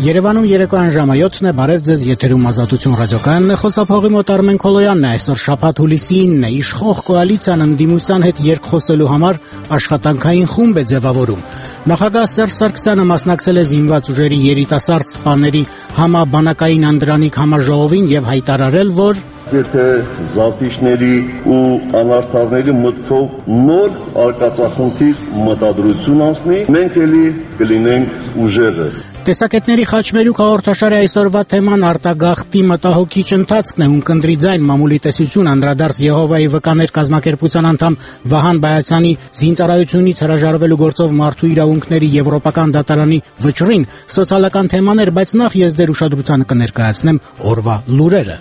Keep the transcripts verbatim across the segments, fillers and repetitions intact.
Երևանում երեկոյան ժամը յոթն է, բարև ձեզ, եթերում Ազատություն ռադիոկայանն է, խոսափողի մոտ Արմեն Քոլոյանն է, այսօր շաբաթ հուլիսի ինն է, իշխող կոալիցիան ընդդիմության հետ երկխոսելու համար աշխատանքային խումբ է ձևավորում։ Նախագահ Սերժ Սարգսյանը մասնակցել է զինված ուժերի երիտասարդ սպաների համաբանակային անդրանիկ համաժողովին եւ հայտարարել, որ Եթե զավթիչների ու անարդարների մտքով նոր արկածախնդիր մտադրություն անցնի, մենք էլի կլինենք ուժերը։ Տեսակետների խաչմերուկ հաղորդաշարի այսօրվա թեման արտագաղթի մտահոգիչ ընթացքն է, ունկնդրի ձայն մամուլի տեսություն անդրադարձ Եհովայի վկաներ կազմակերպության անդամ Վահան Բայացյանի զինծառայությունից հրաժարվելու գործով մարդու իրավունքների եվրոպական դատարանի վճռին, սոցիալական թեմաներ, բայց նախ ես դեր ուշադրությանը կներկայացնեմ օրվա լուրերը։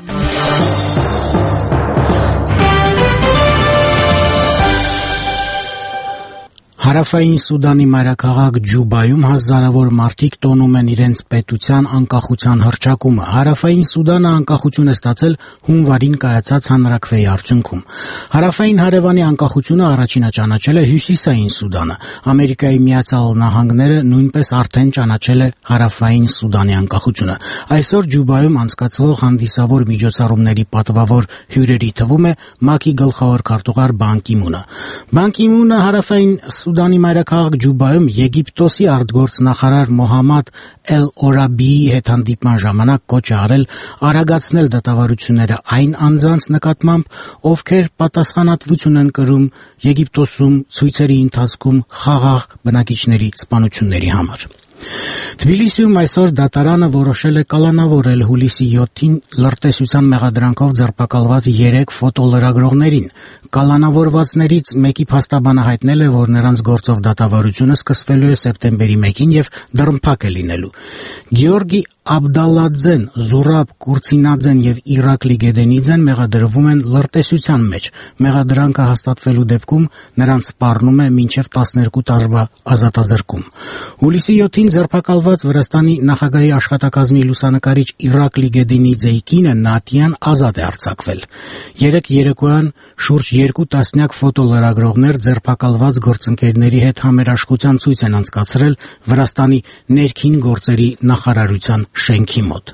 Հարավային Սուդանի մայրաքաղաք Ջուբայում հազարավոր մարդիկ տոնում են իրենց պետության անկախության հռչակումը։ Հարավային Սուդանը անկախություն է ստացել հունվարին կայացած հանրաքվեի արդյունքում։ Հարավային հարևանի անկախությունը առաջինը ճանաչել է Հյուսիսային Սուդանը։ Ամերիկայի Միացյալ Նահանգները նույնպես արդեն ճանաչել է Հարավային Սուդանի անկախությունը։ Այսօր Ջուբայում անցկացվող հանդիսավոր միջոցառումների պատվավոր հյուրերի թվում է ՄԱԿ-ի գլխավոր քարտուղար Բան Կի-մունը։ Բան Կի-մունը Հարավային Սուդանի մայրաքաղաք Ջուբայում Եգիպտոսի արտգործնախարար Մոհամմադ Էլ-Օրաբիի հետ հանդիպման ժամանակ կոչ է արել արագացնել դատավարությունները այն անձանց նկատմամբ, ովքեր պատասխանատվություն են կրում Եգիպտոսում ցույցերի ընթացքում խաղաղ բնակիչների սպանությունների համար։ Թբիլիսիում այսօր դատարանը որոշել է կալանավորել հուլիսի յոթին լրտեսության մեղադրանքով ձերբակալված երեք ֆոտոլրագրողներին։ Կալանավորվածներից մեկի փաստաբանը հայտնել է, որ նրանց գործով դատավարությունը սկսվելու է սեպտեմբերի մեկին եւ դռնփակ է լինելու։ Գեորգի Աբդալաձեն, Զուրաբ Կուրցինաձեն եւ Իրակլի Գեդենիձեն մեղադրվում են լրտեսության մեջ։ Մեղադրանքը հաստատվելու դեպքում նրանց սպառնում է մինչեւ տասներկու տարվա ազատազրկում։ Հուլիսի յոթին ձերբակալված Վրաստանի նախագահի աշխատակազմի լուսանկարիչ Իրակլի Գեդենիձեի կինը Նատիան ազատ է արձակվել։ Երեք երեկոյան շուրջ երկու տասնյակ ֆոտոլրագրողներ ձերբակալված գործընկերների հետ համերաշխության ցույց են անցկացրել Վրաստանի ներքին գործերի նախարարության շենքի մոտ։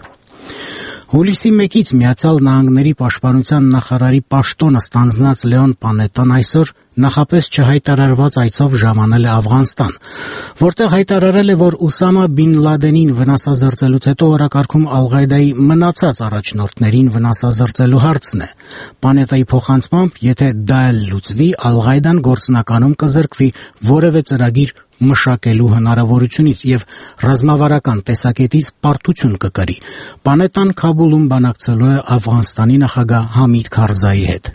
Հուլիսի մեկից Միացյալ Նահանգների պաշտպանության նախարարի պաշտոնը ստանձնած Լեոն Պանետան այսօր նախապես չհայտարարված այցով ժամանել է Աֆղանստան, որտեղ հայտարարել է, որ Ուսամա Բին Լադենին վնասազրծելուց հետո օրակարգում Ալ-Ղաիդայի մնացած առաջնորդներին վնասազրծելու հարցն է։ Պանետայի փոխանցմամբ, եթե դա էլ լուծվի, Ալ-Ղաիդան գործնականում կզրկվի որևէ ծրագիր մշակելու հնարավորությունից եւ ռազմավարական տեսակետից պարտություն կկրի։ Պանետան Քաբուլում բանակցելու է Աֆղանստանի նախագահ Համիդ Քարզայի հետ։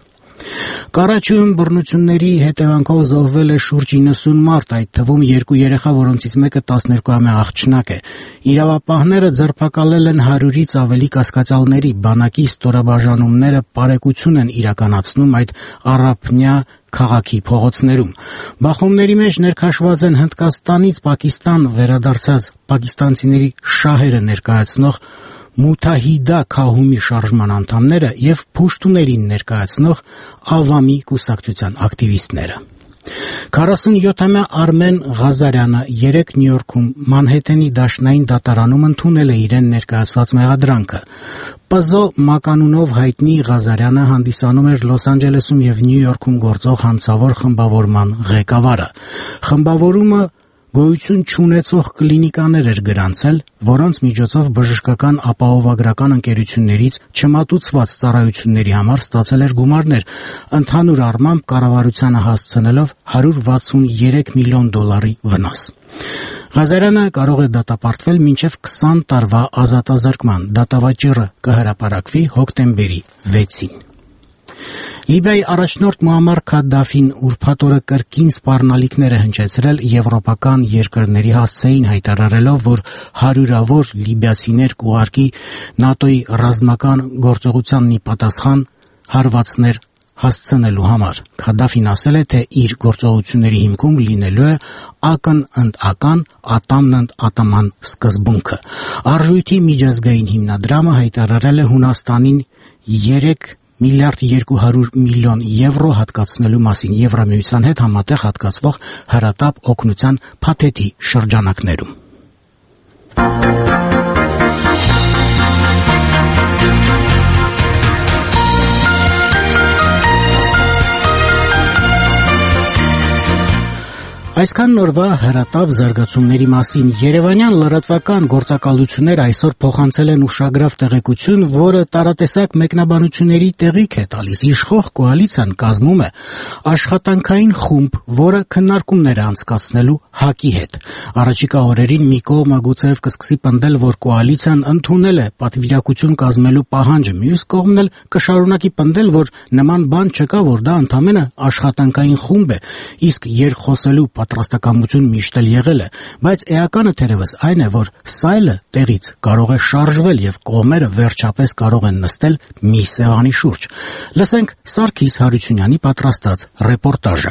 Կարաչիում բռնությունների հետևանքով զոհվել է շուրջ իննսուն մարդ, այդ թվում երկու երեխա, որոնցից մեկը տասներկուամյա աղջնակ է։ Իրավապահները ձերբակալել են հարյուրից ավելի կասկածյալների, բանակի ստորաբաժանումները պարեկություն են իրականացնում այդ առափնյա քաղաքի փողոցներում։ Բախումների մեջ ներքաշված են Հնդկաստանից Պակիստան վերադարձած պակիստանցիների շահերը ներկայացնող Մութահիդա Քահումի շարժման անդամները եւ փուշտուներին ներկայացնող Ավամի կուսակցության ակտիվիստները։ քառասունյոթամյա Արմեն Ղազարյանը երեկ Նյու Յորքում Մանհեթենի դաշնային դատարանում ընդունել է իրեն ներկայացված մեղադրանքը։ Պզո մականունով հայտնի Ղազարյանը հանդիսանում էր Լոս Անջելեսում եւ Նյու Յորքում գործող հանցավոր խմբավորման ղեկավարը։ Խմբավորումը գոյություն չունեցող կլինիկաներ էր գրանցել, որոնց միջոցով բժշկական ապահովագրական ընկերություններից չմատուցված ծառայությունների համար ստացել էր գումարներ, ընդհանուր առմամբ կառավարությանը հասցնելով հարյուր վաթսունյերեք միլիոն դոլարի վնաս։ Ղազարյանը կարող է դատապարտվել մինչև քսան տարվա ազատազրկման, դատավճիռը կհրապարակվի հոկտեմբերի վեցին։ Լիբիայի առաջնորդ Մուամմար Քադդաֆին ուրբաթ օրը կրկին սպառնալիքներ է հնչեցրել եվրոպական երկրների հասցեին, հայտարարելով, որ հարյուրավոր լիբիացիներ կուղարկի ՆԱՏՕ-ի ռազմական գործողությանն ի պատասխան հարվածներ հասցնելու համար։ Քադդաֆին ասել է, թե իր գործողությունների հիմքում լինելու է ակն ընդ ական, ատամն ընդ ատաման սկզբունքը։ Արժույթի միջազգային հիմնադրամը հայտարարել է Հունաստանին երեք միլիարդ երկու հարյուր միլիոն եվրո հատկացնելու մասին Եվրամիության հետ համատեղ հատկացվող հրատապ օգնության փաթեթի շրջանակներում։ Այսքան նորվա հրատապ զարգացումների մասին երևանյան լրատվական գործակալությունները այսօր փոխանցել են ուշագրավ տեղեկություն, որը տարատեսակ մեկնաբանությունների տեղիք է տալիս։ Իշխող կոալիցիան կազմում է աշխատանքային խումբ, որը քննարկումներ է անցկացնելու ՀԱԿ-ի հետ։ Առաջիկա օրերին մի կողմը գուցեև կսկսի պնդել, որ կոալիցիան ընդունել է պատվիրակություն կազմելու պահանջը, մյուս կողմն էլ կշարունակի պնդել, որ նման բան չկա, որ դա ընդամենը աշխատանքային խումբ է, իսկ երկխոսելու պատրաստակամություն միշտ էլ եղել է, բայց էականը թերևս այն է, որ սայլը տեղից կարող է շարժվել եւ կողմերը վերջապես կարող են նստել մի սեղանի շուրջ։ Լսենք Սարգիս Հարությունյանի պատրաստած ռեպորտաժը։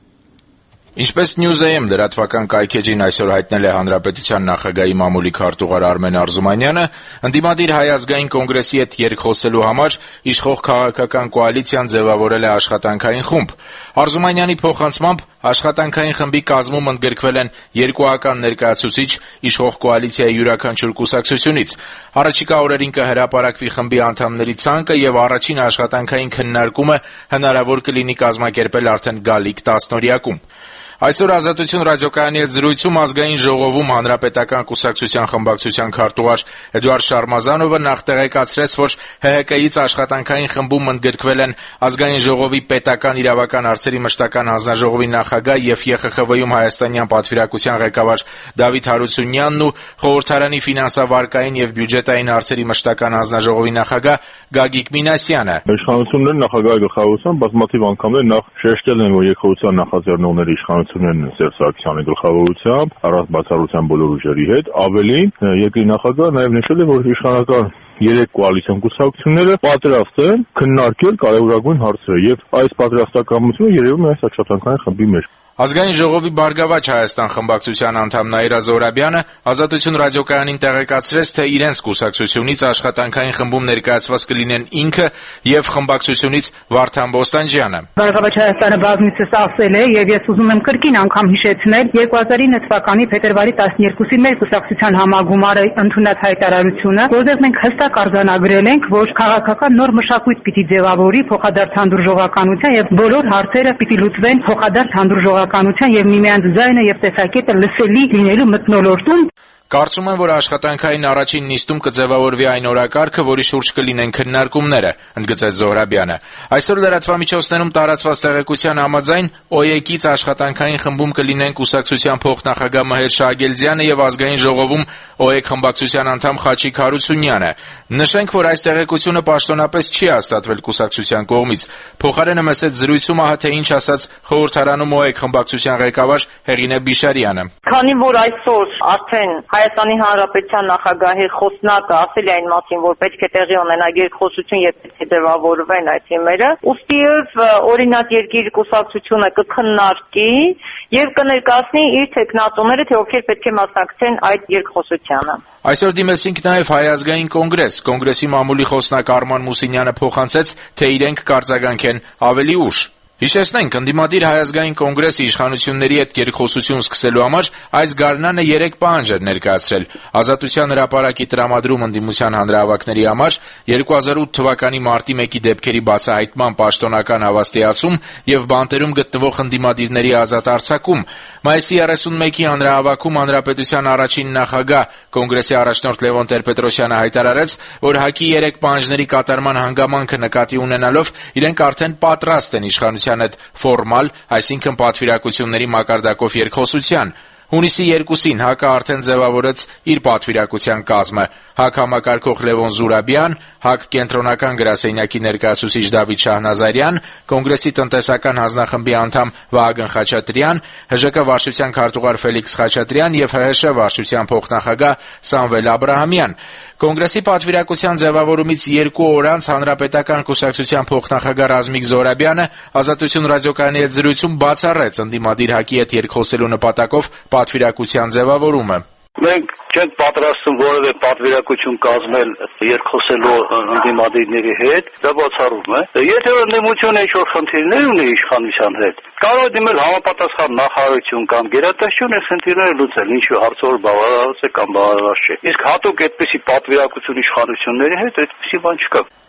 Ինչպես News-am լրատվական կայքեջին այսօր հայտնել է Հանրապետության նախագահի մամուլի քարտուղար Արմեն Արզումանյանը, ընդդիմադիր Հայ ազգային կոնգրեսի հետ երկխոսելու համար իշխող քաղաքական կոալիցիան ձևավորել է աշխատանքային խումբ։ Արզումանյանի փոխանցմամբ աշխատանքային խմբի կազմում ընդգրկվել են երկուական ներկայացուցիչ իշխող կոալիցիայի յուրաքանչյուր կուսակցությունից։ Առաջիկա օրերին կհրապարակվի խմբի անդամների ցանկը եւ առաջին աշխատանքային քննարկումը հնարավոր կլինի կազմակերպել արդեն գալիք տասնօրյակում։ Այսօր Ազատություն ռադիոկայանի հետ զրույցում Ազգային ժողովում Հանրապետական կուսակցության խմբակցության քարտուղար Էդուարդ Շարմազանովը նախ տեղեկացրեց, որ ՀՀԿ-ից աշխատանքային խմբում ընդգրկվել են Ազգային ժողովի պետական իրավական հարցերի մշտական հանձնաժողովի նախագահ եւ ԵԽԽՎ-ում հայաստանյան պատվիրակության ղեկավար Դավիթ Հարությունյանն ու խորհրդարանի ֆինանսավարկային եւ բյուջետային հարցերի մշտական հանձնաժողովի նախագահ Գագիկ Մինասյանը։ Իշխանությունները նախագահի գլխավորությամբ բազմաթիվ անգամներ նախ շեշտել են, որ երկխոսության նախաձեռնողների իշխանություններն են Սերժ Սարգսյանի գլխավորությամբ, առանց բացառության բոլոր ուժերի հետ, ավելին երկրի նախագահը նաև նշել է, որ իշխանական երեք կոալիցիոն կուսակցությունները պատրաստ են քննարկել կարևորագույն հարցերը եւ այս պատրաստակամությունը երևում է այս աշխատանքային խմբի մեջ։ Ազգային ժողովի Բարգավաճ Հայաստան խմբակցության անդամ Նաիրա Զոհրաբյանը Ազատություն ռադիոկայանին տեղեկացրեց, թե իրենց կուսակցությունից աշխատանքային խմբում ներկայացված կլինեն ինքը եւ խմբակցությունից Վարդան Բոստանջյանը։ Բարգավաճ Հայաստանը բազմիցս ասել է եւ ես ուզում եմ կրկին անգամ հիշեցնել երկու հազար ինը թվականի փետրվարի տասներկուսին մեր կուսակցության համագումարը ընդունած հայտարարությունը, որտեղ մենք հստակ արձանագրել ենք, որ քաղաքական նոր մշակույթ պիտի ձևավորի փոխադարձ հանդուրժողականության եւ բոլոր հարցերը պիտի լուծվեն փոխադարձ հանդուրժողականության եւ միմյանց ձայնը եւ տեսակետը լսելի լինելու մթնոլորտում։ Կարծում եմ, որ աշխատանքային առաջին նիստում կձևավորվի այն օրակարգը, որի շուրջ կլինեն քննարկումները, ընդգծեց Զոհրաբյանը։ Այսօր լրատվամիջոցներում տարածված տեղեկության համաձայն ՕԵԿ-ից աշխատանքային խմբում կլինեն կուսակցության փոխնախագահ Մհեր Շահագելձյանը եւ Ազգային ժողովում ՕԵԿ խմբակցության անդամ Խաչիկ Հարությունյանը։ Նշենք, որ այս տեղեկությունը պաշտոնապես չի հաստատվել կուսակցության կողմից։ Փոխարենը մեծ զրույցում ահա թե ինչ ասաց խորհրդարանում ՕԵԿ խմբակցության ղեկավար Հեղինե Բիշարյանը։ Քանի որ այսօր արդեն Հայաստանի Հանրապետության նախագահի խոսնակը ասել է այն մասին, որ պետք է տեղի ունենա երկխոսություն եւ պետք է ձևավորվեն այդ թեմերը, ուստիև օրինակ երկիր կուսակցությունը կքննարկի եւ կներկայացնի իր տեխնատոները, թե ովքեր պետք է մասնակցեն այդ երկխոսությանը։ Այսօր դիմեցինք նաեւ Հայ ազգային կոնգրես։ Կոնգրեսի մամուլի խոսնակ Արման Մուսինյանը փոխանցեց, թե իրենք կարձագանքեն ավելի ուշ։ Հիշեցնենք, ընդդիմադիր Հայ ազգային կոնգրեսի իշխանությունների հետ երկխոսություն սկսելու համար այս գարնանը երեք պահանջ էր ներկայացրել։ Ազատության հրապարակի տրամադրում ընդդիմության հանրահավաքների համար, երկու հազար ութ թվականի մարտի մեկի դեպքերի բացահայտման պաշտոնական հավաստիացում եւ բանտերում գտնվող ընդդիմադիրների ազատ արձակում։ Մայիսի երեսունմեկի հանրահավաքում հանրապետության առաջին նախագահ կոնգրեսի առաջնորդ Լևոն Տեր-Պետրոսյանը հայտարարեց, որ ՀԱԿ-ի երեք պահանջների կատարման հանգամանքը նկատի ունենալով իրենք արդեն պատրաստ են իշխանության հետ ֆորմալ, այսինքն պատվիրակությունների մակարդակով երկխոսության։ Հունիսի երկուսին ՀԱԿ-ը արդեն ձևավորեց իր պատվիրակության կազմը։ ՀԱԿ համակարգող Լևոն Զուրաբյան, ՀԱԿ կենտրոնական գրասենյակի ներկայացուցիչ Դավիթ Շահնազարյան, Կոնգրեսի տնտեսական հանձնախմբի անդամ Վահագն Խաչատրյան, ՀԺԿ վարչության քարտուղար Ֆելիքս Խաչատրյան եւ ՀՀՇ վարչության փոխնախագահ Սամվել Աբրահամյան։ Կոնգրեսի պատվիրակության ձևավորումից երկու օր անց Հանրապետական կուսակցության փոխնախագահ Ռազմիկ Զոհրաբյանը Ազատություն ռադիոկայանի հետ զրույցում բացառեց ընդդիմադիր ՀԱԿ-ի հետ երկխոսելու նպատակով պատվիրակության ձևավորումը։ Մենք չենք պատրաստվում որևէ պատվիրակություն կազմել երկխոսելու ընդդիմադիրների հետ, դա բացառում է։ Եթե ընդդիմությունը ինչ-որ խնդիրներ ունի իշխանության հետ, կարող է դիմել համապատասխան նախարարություն կամ գերատեսչություն այս խնդիրները լուծել, ինչու հարցը բավարարված է կամ բավարարված չէ։ Իսկ հատուկ այդպիսի պատվիրակություն իշխանությունների հետ այդպիսի բան չկա։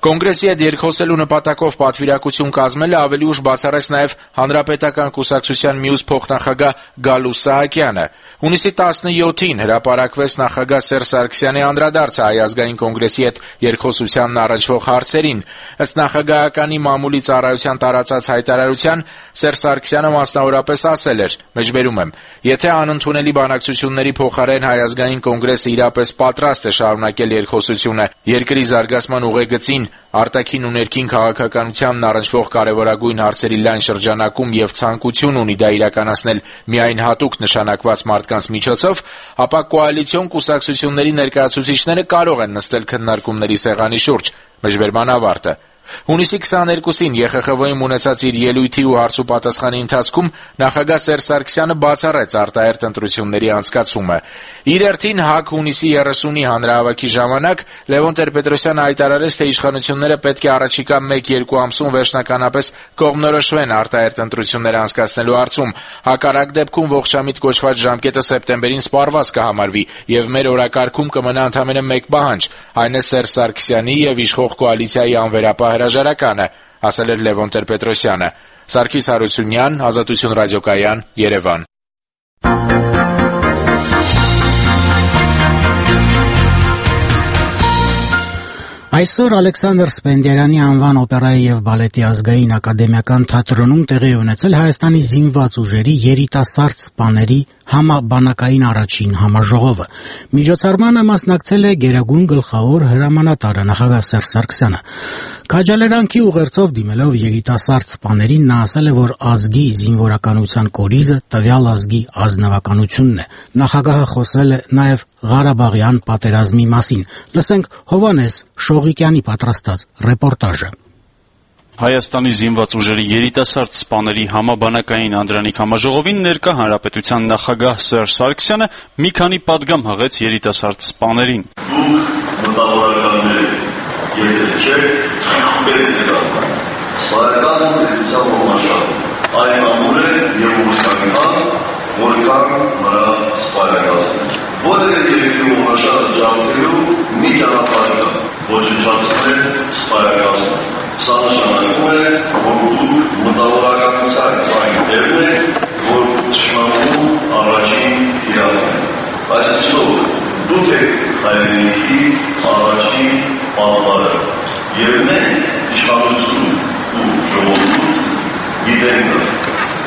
Կոնգրեսի հետ երկխոսելու նպատակով պատվիրակություն կազմելը ավելի ուշ բացառեց նաև Հանրապետական կուսակցության մյուս փոխնախագահ Գալուստ Սահակյանը։ Հունիսի տասնյոթին հրապարակվեց նախագահ Սերժ Սարգսյանի անդրադարձը Հայ ազգային կոնգրեսի հետ երկխոսությանն առնչվող հարցերին։ Ըստ նախագահականի մամուլի ծառայության տարածած հայտարարության Սերժ Սարգսյանը մասնավորապես ասել էր. «Մեջբերում եմ. եթե անընդունելի բանակցությունների փոխարեն Հայ ազգային կոնգրեսը իրապես պատրաստ է շարունակել երկխոսությունը երկրի զարգացման ուղեգծին, արտաքին ու ներքին քաղաքականությանն առնչվող կարևորագույն հարցերի լայն շրջանակում եւ ցանկություն ունի դա իրականացնել միայն հատուկ նշանակված մարդկանց միջոցով, ապա կոալիցիոն կուսակցությունների ներկայացուցիչները կարող են նստել քննարկումների սեղանի շուրջ»։ Մեջբերման ավարտը։ Հունիսի քսաներկուսին Է Խ Խ V-ում ունեցած իր ելույթի ու հարցուպատասխանի ընթացքում նախագահ Սերժ Սարգսյանը բացառեց արտահերթ ընտրությունների անցկացումը։ Իր հերթին ՀԱԿ հունիսի երեսունի հանրահավաքի ժամանակ Լևոն Տեր-Պետրոսյանը հայտարարեց, թե իշխանությունները պետք է առաջիկա մեկ-երկու ամսում վերջնականապես կողմնորոշվեն արտահերթ ընտրություններ անցկացնելու հարցում։ Հակառակ դեպքում ողջամիտ կոչված ժամկետը սեպտեմբերին սպառված կհամարվի եւ մեր օրակարգում կմնա ընդամենը մեկ պահանջ, այն է Սերժ Սարգսյանի եւ իշխող կոալիցիայի անվերապահ հրաժարականը, ասել էր Լևոն Տեր-Պետրոսյանը։ Սարգիս Հարությունյան, Ազատություն ռադիոկայան, Երևան։ Այսօր Ալեքսանդր Սպենդիարյանի անվան օպերայի եւ բալետի ազգային ակադեմիական թատրոնում տեղի ունեցել Հայաստանի զինված ուժերի երիտասարդ սպաների համաբանակային առաջին համաժողովը։ Միջոցառմանը մասնակցել է Գերագույն գլխավոր հրամանատարը նախագահ Սերժ Սարգսյանը։ Քաջալերանքի ուղերձով դիմելով երիտասարդ սպաներին նա ասել է, որ ազգի զինվորականության կորիզը տվյալ ազգի ազնվականությունն է։ Նախագահը խոսել է նաև Ղարաբաղյան պատերազմի մասին։ Լսենք Հովհաննես Շողիկյանի պատրաստած ռեպորտաժը։ Հայաստանի զինված ուժերի երիտասարդ սպաների համաբանակային անդրանիկ համաժողովին ներկա հանրապետության նախագահ Սերժ Սարգսյանը մի քանի պատգամ հղեց երիտասարդ սպաներին։ Դուք մտավորականներ եթե չեք, պետք է դառնալ։ Սպայական դեպության ոմանշան այն ամուր է և ուսակական, որքան նրա սպայականն։ Որը երկրի ոմանշանը ջանքելու մի ճանապարհ կա, ոչնչացնել սպայականությունը։ Սա նշանակում է, որ դուք մտավորականության այն դերն եք, որ թշնամու առաջին իրավունքն է։ Այսպիսով, դուք եք հայրենիքի առաջին պահպանը, և մենք իշխանություն ու ժողովուրդ գիտենք,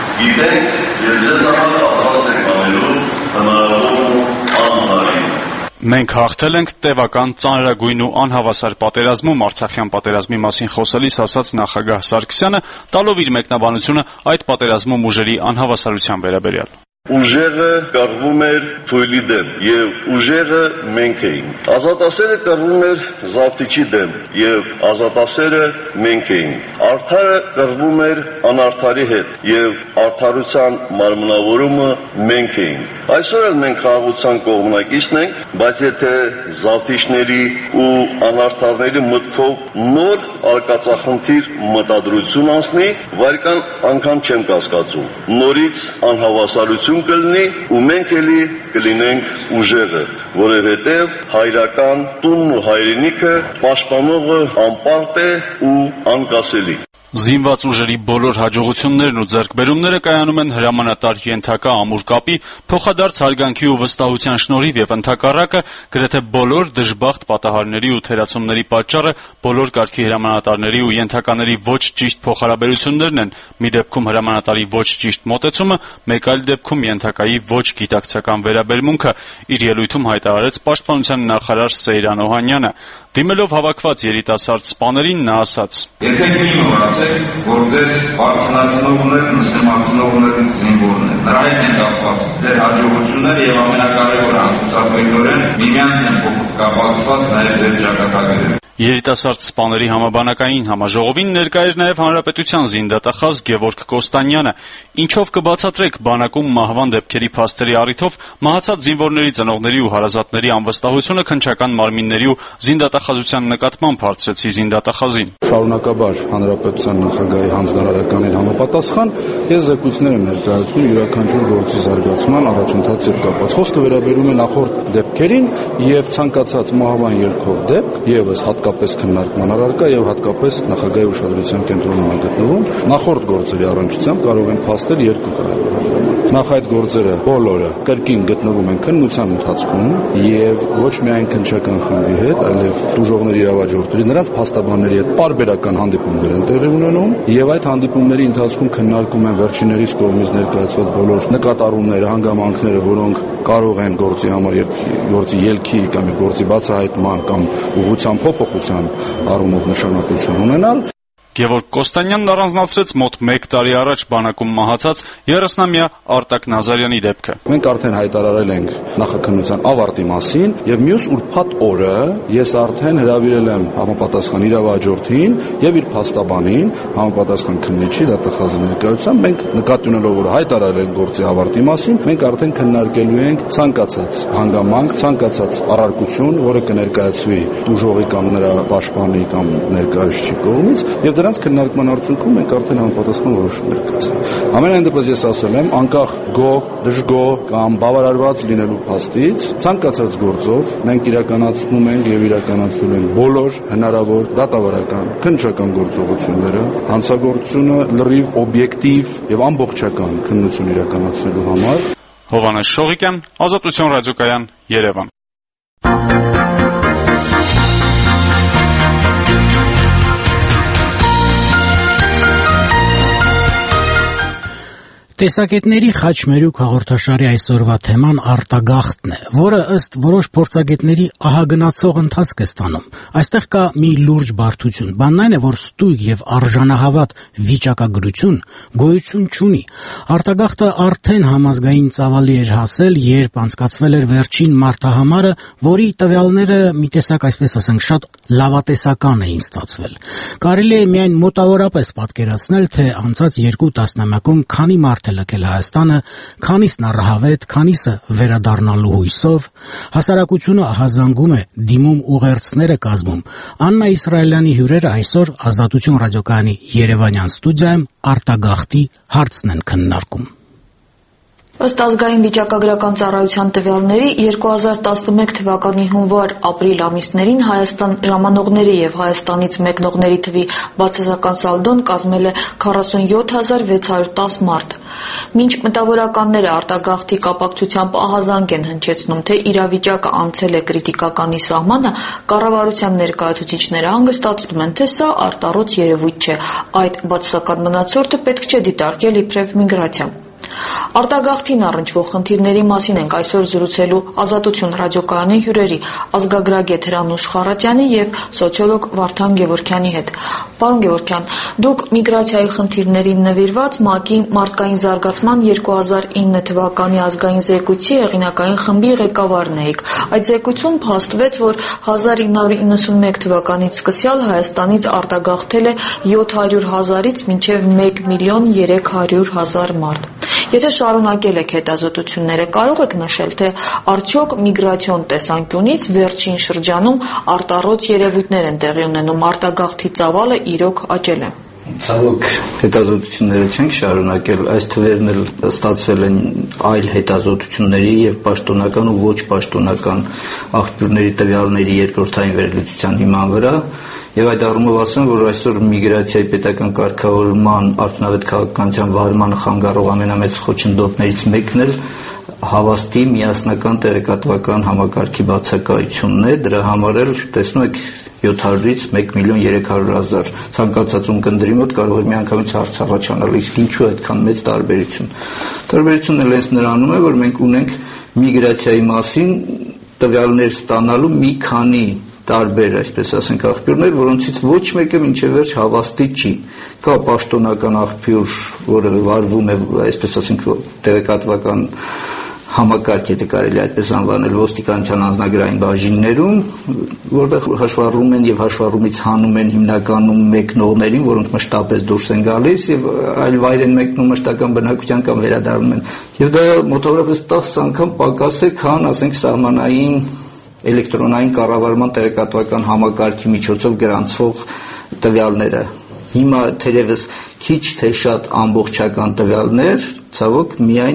գիտենք և ձեզ համար պատրաստ ենք անելու հնարավոր ու անհնարին։ Մենք հաղթել ենք տևական, ծանրագույն ու անհավասար պատերազմում, Արցախյան պատերազմի մասին խոսելիս ասաց նախագահ Սարգսյանը, տալով իր մեկնաբանությունը այդ պատերազմում ուժերի անհավասարության վերաբերյալ։ Ուժերը կռվում էր թույլի դեմ և ուժերը մենք էինք։ Ազատասերը կռվում էր զավթիչի դեմ և ազատասերը մենք էինք։ Արդարը կռվում էր անարդարի հետ և արդարության մարմնավորումը մենք էինք։ Այսօր էլ մենք խաղաղության կողմնակիցն ենք, բայց եթե զավթիչների ու անարդարների մտքով նոր արկածախնդիր մտադրություն անցնի, վարկան անգամ չեմ կասկածում։ Նորից անհավասարություն կլինի ու մենք էլի կլինենք ուժերը, որովհետև հայրական տունն ու հայրենիքը պաշտպանողը անպարտ է ու անկասելի։ Զինված ուժերի բոլոր հաջողություններն ու ձեռքբերումները կայանում են հրամանատար ենթակա ամուր կապի, փոխադարձ հարգանքի ու վստահության շնորհիվ եւ ընդհակառակը գրեթե բոլոր դժբախտ պատահարների ու թերացումների պատճառը բոլոր կարգի հրամանատարների ու ենթակաների ոչ ճիշտ փոխհարաբերություններն են, մի դեպքում հրամանատարի ոչ ճիշտ մոտեցումը, մեկ այլ դեպքում ենթակայի ոչ գիտակցական վերաբերմունքը, իր ելույթում հայտարարեց պաշտպանության նախարար Սեյրան Օհանյանը։ Դիմելով հավաքված երիտասարդ սպաներին նա ասաց. Երբեք մի մոռացեք, որ ձեզ բարձրացնողն եք, նշանակնողն եք զինվորն եք։ Դրա հետ են կապված ձեր հաջողությունները եւ ամենակարևորը հանդիսատվորեն միմյանց են կապակցված նաեւ ձեր ճակատագրերը։ Երիտասարդ սպաների համաբանակային համաժողովին ներկա էր նաև հանրապետության զինդատախազ Գևորգ Կոստանյանը։ Ինչով կբացատրեք բանակում մահվան դեպքերի փաստերի առիթով մահացած զինվորների ծնողների ու հարազատների անվստահությունը քննչական մարմինների ու զինդատախազության նկատմամբ հարցրեցի զինդատախազին։ Շարունակաբար հանրապետության նախագահի հանձնարարականին համապատասխան ես զեկույցներ եմ ներկայացնում յուրաքանչյուր գործի զարգացման առաջընթացի հետ կապված։ Խոսքը վերաբերում է նախորդ դեպքերին եւ ցանկացած մահվան ելքով դեպք եւս հատկապես հատկապես քննարկման առարկա եւ հատկապես նախագահի ուշադրության կենտրոնում են գտնվում։ Նախորդ գործերի առնչությամբ կարող են փաստել երկու կարևոր հանգամանք։ Նախ այդ գործերը բոլորը կրկին գտնվում են քննության ընթացքում եւ ոչ միայն քննչական խմբի հետ, այլև դժողների իրավաճորտների, նրանց փաստաբանների հետ պարբերական հանդիպումներ են տեղի ունենում եւ այդ հանդիպումների ընթացքում քննարկում են վերջիններիս կողմից ներկայացված բոլոր նկատառումները, հանգամանքները, որոնք կարող են գործի համար գործի ելքի կամ գործի բացահայտման կամ ուղղության փոփոխության առումով նշանակություն ունենալ։ Գևորգ Կոստանյանն առանձնացրեց մոտ մեկ տարի առաջ բանակում մահացած երեսնամյա Արտակ Նազարյանի դեպքը։ Մենք արդեն հայտարարել ենք նախաքննության ավարտի մասին եւ մյուս ուրբաթ օրը ես արդեն հրավիրել եմ համապատասխան իրավաճորտին եւ իր փաստաբանին, համապատասխան քննիչի դատախազի ներկայությամբ մենք նկատի ունելով որ հայտարարել ենք գործի ավարտի մասին, մենք արդեն քննարկելու ենք ցանկացած հանգամանք, ցանկացած առարկություն, որը կներկայացվի դժողի կամ նրա պաշտպանի կամ ներկայացուցիչի կողմից եւ դրանց քննարկման արդյունքում մենք արդեն համապատասխան որոշումներ կայացնենք։ Ամենայն դեպս ես ասել եմ, անկախ գոհ, դժգոհ կամ բավարարված լինելու փաստից, ցանկացած գործով մենք իրականացնում ենք եւ իրականացնում ենք բոլոր հնարավոր դատավարական, քննչական գործողությունները, հանցագործությունը լրիվ օբյեկտիվ եւ ամբողջական քննություն իրականացնելու համար։ Հովհաննես Շողիկյան, Ազատություն ռադիոկայան, Երևան։ Տեսակետների խաչմերուկ հաղորդաշարի այսօրվա թեման արտագաղթն է, որը ըստ որոշ փորձագետների ահագնացող ընթացք է ստանում։ Այստեղ կա մի լուրջ բարդություն, բանն այն է, որ ստույգ եւ արժանահավատ վիճակագրություն գոյություն չունի։ Արտագաղթը արդեն համազգային ծավալի էր հասել, երբ անցկացվել էր վերջին մարտահամարը, որի տվյալները մի տեսակ, այսպես ասենք, շատ լավատեսական էին ստացվել։ Կարելի է միայն մոտավորապես պատկերացնել, թե անցած երկու տասնամյակում քանի մարդ լքել Հայաստանը, քանիսն առհավետ, քանիսը վերադառնալու հույսով, հասարակությունը ահազանգում է, դիմում ուղերձներ է կազմում։ Աննա Իսրայելյանի հյուրերը այսօր Ազատություն ռադիոկայանի Երևանյան ստուդիայում արտագաղթի հարցն են քննարկում։ Ըստ ազգային վիճակագրական ծառայության տվյալների երկու հազար տասնմեկ թվականի հունվար-ապրիլ ամիսներին Հայաստան ժամանողների եւ Հայաստանից մեկնողների թվի բացասական սալդոն կազմել է քառասունյոթ հազար վեց հարյուր տասը մարդ։ Մինչ մտավորականները արտագաղթի կապակցությամբ ահազանգ են հնչեցնում, թե իրավիճակը անցել է կրիտիկականի սահմանը, կառավարության ներկայացուցիչները հանգստացնում են, թե սա արտառոց երևույթ չէ, այդ բացասական մնացորդը պետք չէ դիտարկել իբրև միգրացիա։ Արտագաղթին առնչվող խնդիրների մասին ենք այսօր զրուցելու Ազատություն ռադիոկայանի հյուրերի ազգագրագետ Հրանուշ Խառատյանի եւ սոցիոլոգ Վարդան Գևորգյանի հետ։ Պարոն Գևորգյան, դուք միգրացիայի խնդիրներին նվիրված ՄԱԿ-ի մարդկային զարգացման երկու հազար ինը թվականի ազգային զեկույցի հեղինակային խմբի ղեկավարն եք։ Այդ զեկույցում փաստվեց, որ հազար ինը հարյուր իննսունմեկ թվականից սկսյալ Հայաստանից արտագաղթել է յոթ հարյուր հազարից մինչև մեկ միլիոն երեք հարյուր հազար մարդ։ Եթե շարունակել եք հետազոտությունները, կարող եք նշել, թե արդյոք միգրացիոն տեսանկյունից վերջին շրջանում արտառոց երևույթներ են տեղի ունենում, արտագաղթի ծավալը իրոք աճել է։ Ցավոք հետազոտությունները չենք շարունակել, այս թվերն էլ ստացվել են այլ հետազոտությունների եւ պաշտոնական ու ոչ պաշտոնական աղբյուրների տվյալների երկրորդային վերլուծության հիման վրա։ Եվ այդ առումով ասեմ, որ այսօր միգրացիայի պետական կարգավորման արդյունավետ քաղաքականության վարման խանգարող ամենամեծ խոչընդոտներից մեկն էլ հավաստի միասնական տեղեկատվական համակարգի բացակայությունն է, դրա համար էլ տեսնում եք յոթ հարյուրից մեկ միլիոն երեք հարյուր հազար ցանկացած ունկնդրի մոտ կարող է միանգամից հարց առաջանալ, իսկ ինչու այդքան մեծ տարբերություն։ Տարբերությունն էլ հենց նրանում է, որ մենք ունենք միգրացիայի մասին տվյալներ ստանալու մի քանի տարբեր, այսպես ասենք, աղբյուրներ, որոնցից ոչ մեկը մինչև վերջ հավաստի չի։ Կա պաշտոնական աղբյուր, որը վարվում է, այսպես ասենք, տեղեկատվական համակարգ, եթե կարելի այդպես անվանել, ոստիկանության անձնագրային բաժիններում, որտեղ հաշվառում են եւ հաշվառումից հանում են հիմնականում մեկնողներին, որոնք մշտապես դուրս են գալիս եւ այլ վայր են մեկնում մշտական բնակության կամ վերադառնում են։ Եվ դա մոտավորապես տասը անգամ պակաս է, քան, ասենք, սահմանային էլեկտրոնային կառավարման տեղեկատվական համակարգի միջոցով գրանցվող տվյալները։ Հիմա թերևս քիչ թե շատ ամբողջական տվյալներ, ցավոք, միայն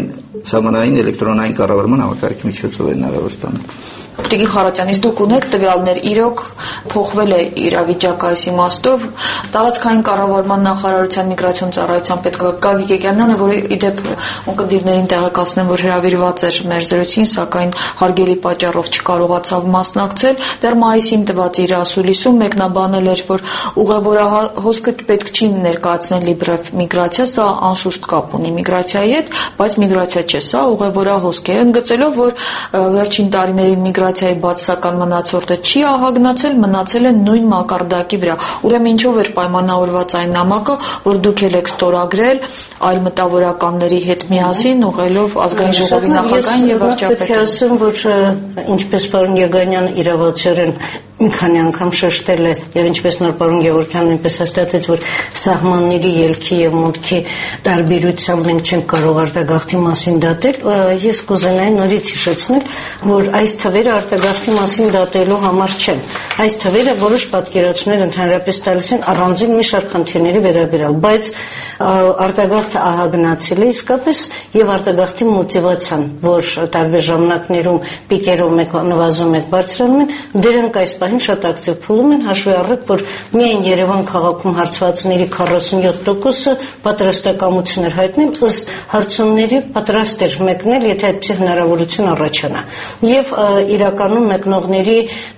սահմանային էլեկտրոնային կառավարման համակարգի միջոցով է հնարավոր ստանալ։ Տիկին Խարատյանից դուք ունեք տվյալներ, իրոք փոխվել է իրավիճակը այս իմաստով։ Տարածքային կառավարման նախարարության միգրացիոն ծառայության պետ Գագիկ Գեգյանյանը, որը ի դեպ ունկնդիրներին տեղեկացնեմ, որ հրավիրված էր մեր զրույցին, սակայն հարգելի պատճառով չկարողացավ մասնակցել, դեռ մայիսին տված իր ասուլիսում մեկնաբանել էր, որ ուղևորահոսքը պետք չի ներկայացնել լիբրև միգրացիա, սա անշուշտ կապ ունի միգրացիայի հետ, բայց միգրացիա չէ, սա ուղևորահոսք է, ընդգծելով, որ վերջին տարիներին միգրացիայի բացասական մնացորդը չի ահագնացել, մնացել է նույն մակարդակի վրա։ Ուրեմն ինչով էր պայմանավորված այն նամակը, որ դուք եք ստորագրել այլ մտավորականների հետ միասին ուղղելով ազգային ժողովի նախագահին եւ վարչապետին։ Պետք է ասեմ, որ ինչպես պարոն Եղանյանը իրավացիորեն մի քանի անգամ շեշտել է եւ ինչպես նոր պարոն Գևորգյանն նույնպես հաստատեց, որ սահմանների ելքի եւ մուտքի տարբերությամբ մենք չենք կարող արտագաղթի մասին դատել, ես կուզենայի նորից հիշեցնել, որ այս թվերը արտագաղթի մասին դատելու համար չեն։ Այս թվերը որոշ պատկերացումներ ընդհանրապես տալիս են առանձին մի շարք խնդիրների վերաբերյալ, բայց արտագաղթը ահագնացել է իսկապես եւ արտագաղթի մոտիվացիան, որ տարբեր ժամանակներում պիկերով մեկ նվազում եք բարձրանում են, դրանք այս պահին շատ ակտիվ փուլում են, հաշվի առնեք, որ միայն Երևան քաղաքում հարցվածների քառասունյոթ տոկոսը պատրաստակամություն էր հայտնել, ըստ հարցումների պատրաստ էր մեկնել, եթե այդպիսի հնարավորություն առաջանա։ Եվ իրականում մեկնողների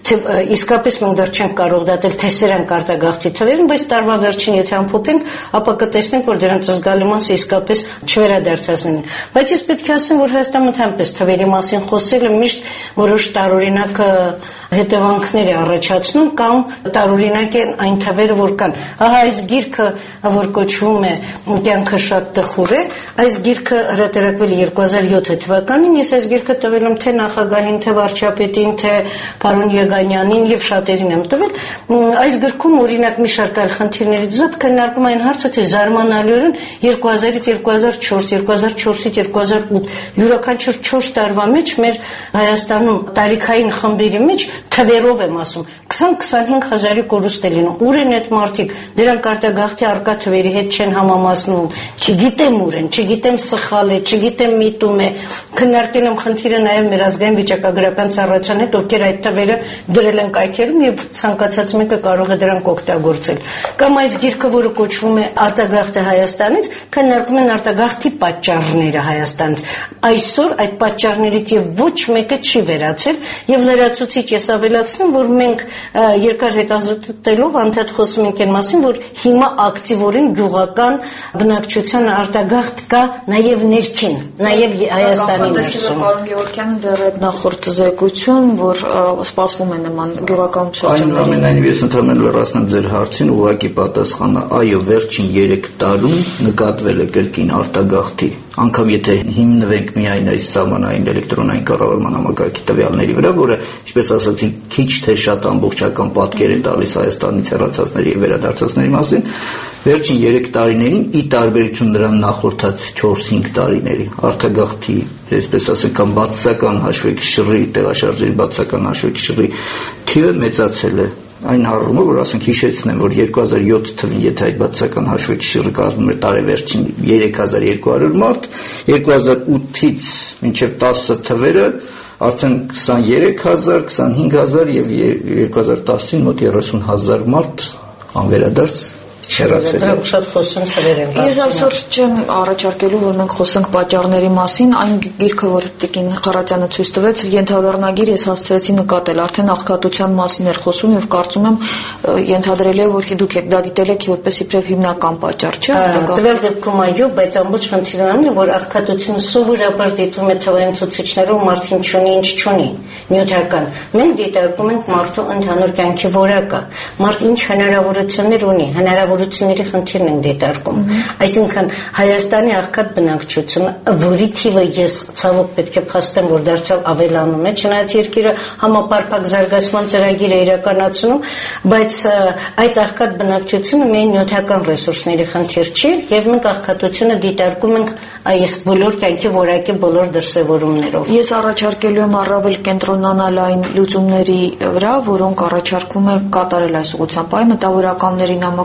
իսկապես մենք դեռ չենք կարող դատել, թե սրանք արտագաղթի թվերն, բայց տարվա վերջին եթե ամփոփենք, ապա կտեսնենք, որ դրանց զգալի մասը իսկապես չվերադարձածն են։ Բայց ես պետք է ասեմ, որ Հայաստանը ընդհանրապես թվերի մասին խոսելը միշտ որոշ տարօրինակ հետևանքներ է առաջացնում կամ տարօրինակ են այն թվերը, որ կան։ Ահա այս գիրքը, որ կոչվում է «Կյանքը շատ տխուր է», այս գիրքը հրատարակվել է երկու հազար յոթ թվականին, ես այս գիրքը տվել եմ թե նախագահին, թե վարչապետին, թե պարոն Եղանյանին եւ շատերին եմ տվել։ Այս գրքում օրինակ մի շարք այլ խնդիրներից զատ քննարկում այն հարցը, թե զարմանալիորեն երկու հազարից երկու հազար չորս, երկու հազար չորսից երկու հազար ութ յուրաքանչյուր չորս տարվա մեջ մեր Հայաստանում տարիքային խմբերի մեջ թվերով եմ ասում, քսան-քսանհինգ հազարի կորուստ է լինում։ Ուր են այդ մարդիկ, դրանք արտագաղթի արկա թվերի հետ չեն համամասնում, չգիտեմ ուր են, չգիտեմ սխալ է, չգիտեմ միտում է։ Քննարկել եմ խնդիրը նաև մեր ազգային վիճակագրական ծառայության հետ, ովքեր այդ թվերը դրել են կայքերում եւ ցանկացած մեկը կարող է դրանք օգտագործել։ Կամ այս գիրքը, որը կոչվում է «Արտագաղթը Հայաստանից», քննարկում են արտագաղթի պատճառները Հայաստանից։ Այսօր այդ պատճառներից եւ ոչ մեկը չի վերացել եւ լրացուցիչ ես ավելացնում, որ մենք երկար հետազոտելով անդադ խոսում ենք այն մասին, որ հիմա ակտիվորեն գյուղական բնակչության արտագաղթ կա նաեւ ներքին, նաեւ Հայաստանի ներսում։ Պարոն Գևորգյանը դեռ այդ նախորդ զեկույցում, որ սպասվում է նման գյուղական շրջաններ։ Այնուամենայնիվ ես ընդհանրապես լրացնեմ ձեր հարցին, ուղղակի պատասխանը այո, վերջին երեք տարում նկատվել է կրկին արտագաղթի, անգամ եթե հիմնվենք միայն այս սահմանային էլեկտրոնային կառավարման համակարգի տվյալների վրա, որը, ինչպես ասացի, քիչ թե շատ ամբողջական պատկեր է տալիս Հայաստանից հեռացածների եւ վերադարձածների մասին, վերջին երեք տարիներին ի տարբերություն նրան նախորդած չորս-հինգ տարիների արտագաղթի, այսպես ասենք, կամ բացասական հաշվեկշռի, տեղաշարժերի բացասական հաշվեկշռի թիվը մեծացել է։ Այն առումով, որ ասենք հիշեցնեմ, որ երկու հազար յոթ թվին, եթե այդ բացասական հաշվեկշիռը կազմում էր տարեվերջին երեք հազար երկու հարյուր մարդ, երկու հազար ութից մինչև տասը թվերը արդեն քսաներեք հազար, քսանհինգ հազար եւ երկու հազար տասին մոտ երեսուն հազար մարդ անվերադարձ շերացել է։ Շատ խոսում թվեր են։ Ես այսօր չեմ առաջարկելու, որ մենք խոսենք պատճառների մասին, այն գիրքը, որ Տիկին Խարատյանը ցույց տվեց, ենթավերնագիր ես հասցրեցի նկատել, արդեն աղքատության մասին էր խոսում եւ կարծում եմ ենթադրել է, որ դուք եք դա դիտել եք որպես իբրև հիմնական պատճառ, չէ՞։ Տվել դեպքում այո, բայց ամբողջ խնդիրն այն է, որ աղքատությունը սովորաբար դիտվում է թվային ցուցիչներով, մարդին չունի, ինչ չունի, նյութական։ Մենք դիտարկում ենք մարդու ընդհանուր կյանքի որակը, մարդ ինչ հնարավորություններ ունի, հնարավորությունների խնդիրն ենք դիտարկում։ Այսինքն Հայաստանի աղքատ բնակչությունը, որի թիվը ես ցավոք պետք է փաստեմ, որ դարձյալ ավելանում է, չնայած երկիրը համապարփակ զարգացման ծրագիր է իրականացնում, բայց այդ աղքատ բնակչությունը միայն նյութական ռեսուրսների խնդիր չի, եւ մենք աղքատությունը դիտարկում ենք այս բոլոր կյանքի որակի բոլոր դրսևորումներով։ Ես առաջարկելու եմ առավել կենտրոնանալ այն լուծումների վրա, որոնք առաջարկում է կատարել այս ուղղությամբ։ Այ մտավորականների նամակում պարոն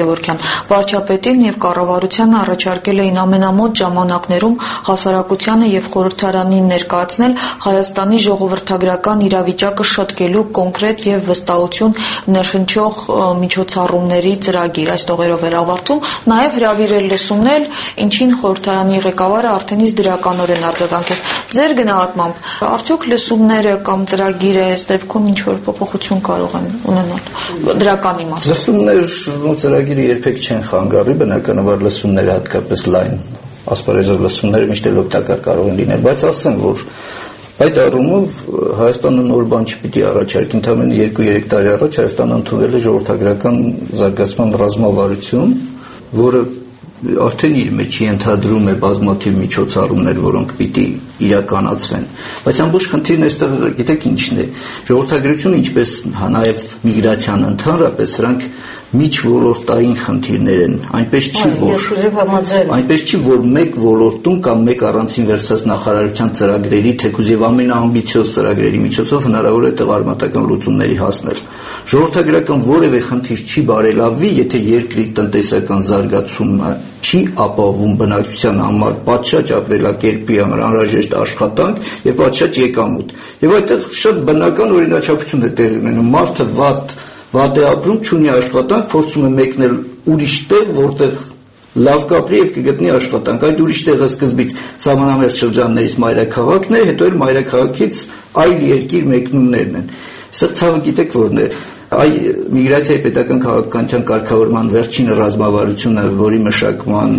Գևորգյան վարչապետին եւ կառավարությանը առաջարկել էին ամենամոտ ժամանակներում հասարակությանը եւ խորհրդարանին ներկայացնել Հայաստանի ժողովրդագրական իրավիճակը շտկելու կոնկրետ եւ վստահություն ներշնչող միջոցառումների ծրագիր։ Այս տողերով էր ավարտում, նաեւ հրավիրել լսումներ, ինչին խորհրդարանի ղեկավարը արդեն իսկ դրականորեն արձագանքեց։ Ձեր գնահատմամբ, արդյոք լսումները կամ ծրագիրը այս դեպքում ինչ որ փոփոխություն կարող են ունենալ դրական իմաստով։ Լսումներ ու ծրագիրը երբեք չեն խանգարի, բնականաբար լսումները հատկապես լայն ասպարեզով լսումները միշտ էլ օգտակար կարող են լինել, բայց ասեմ, որ այդ առումով Հայաստանը նոր բան չպիտի առաջարկի, ընդամենը երկու-երեք տարի առաջ Հայաստանը ընդունել է ժողովրդագրական զարգացման ռազմավարություն, որը արդեն իր մեջ ենթադրում է բազմաթիվ միջոցառումներ, որոնք պիտի իրականացվեն, բայց ամբողջ խնդիրն այստեղ գիտեք ինչն է, ժողովրդագրությունը ինչպես նաև միգրացիան ընդհանրապես սրանք միջոլորտային խնդիրներ են, այնպես չի, որ այնպես չի, որ մեկ ոլորտում կամ մեկ առանցին վերցած նախարարության ծրագրերի, թեկուզ եւ ամենաամբիցիոզ ծրագրերի միջոցով հնարավոր է տղարմատական լուծումների հասնել։ Ժողովրդագրական որևէ խնդիր չի բարելավվի, եթե երկրի տնտեսական զարգացումը չի ապահովում բնակչության համար պատշաճ ապրելակերպի համար անհրաժեշտ աշխատանք եւ պատշաճ եկամուտ։ Եվ այդտեղ շատ բնական օրինաչափություն է տեղի ունենում, մարդը վատ վատ է ապրում, չունի աշխատանք, փորձում է մեկնել ուրիշ տեղ, որտեղ լավ կապրի եւ կգտնի աշխատանք։ Այդ ուրիշ տեղը սկզբից սահմանամերձ շրջաններից մայրաքաղաքն է, հետո էլ մայրաքաղաքից այլ երկիր մեկնումներն են։ Այստեղ ցավը գիտեք որն է, այ միգրացիայի պետական քաղաքականության կարգավորման վերջին ռազմավարությունը, որի մշակման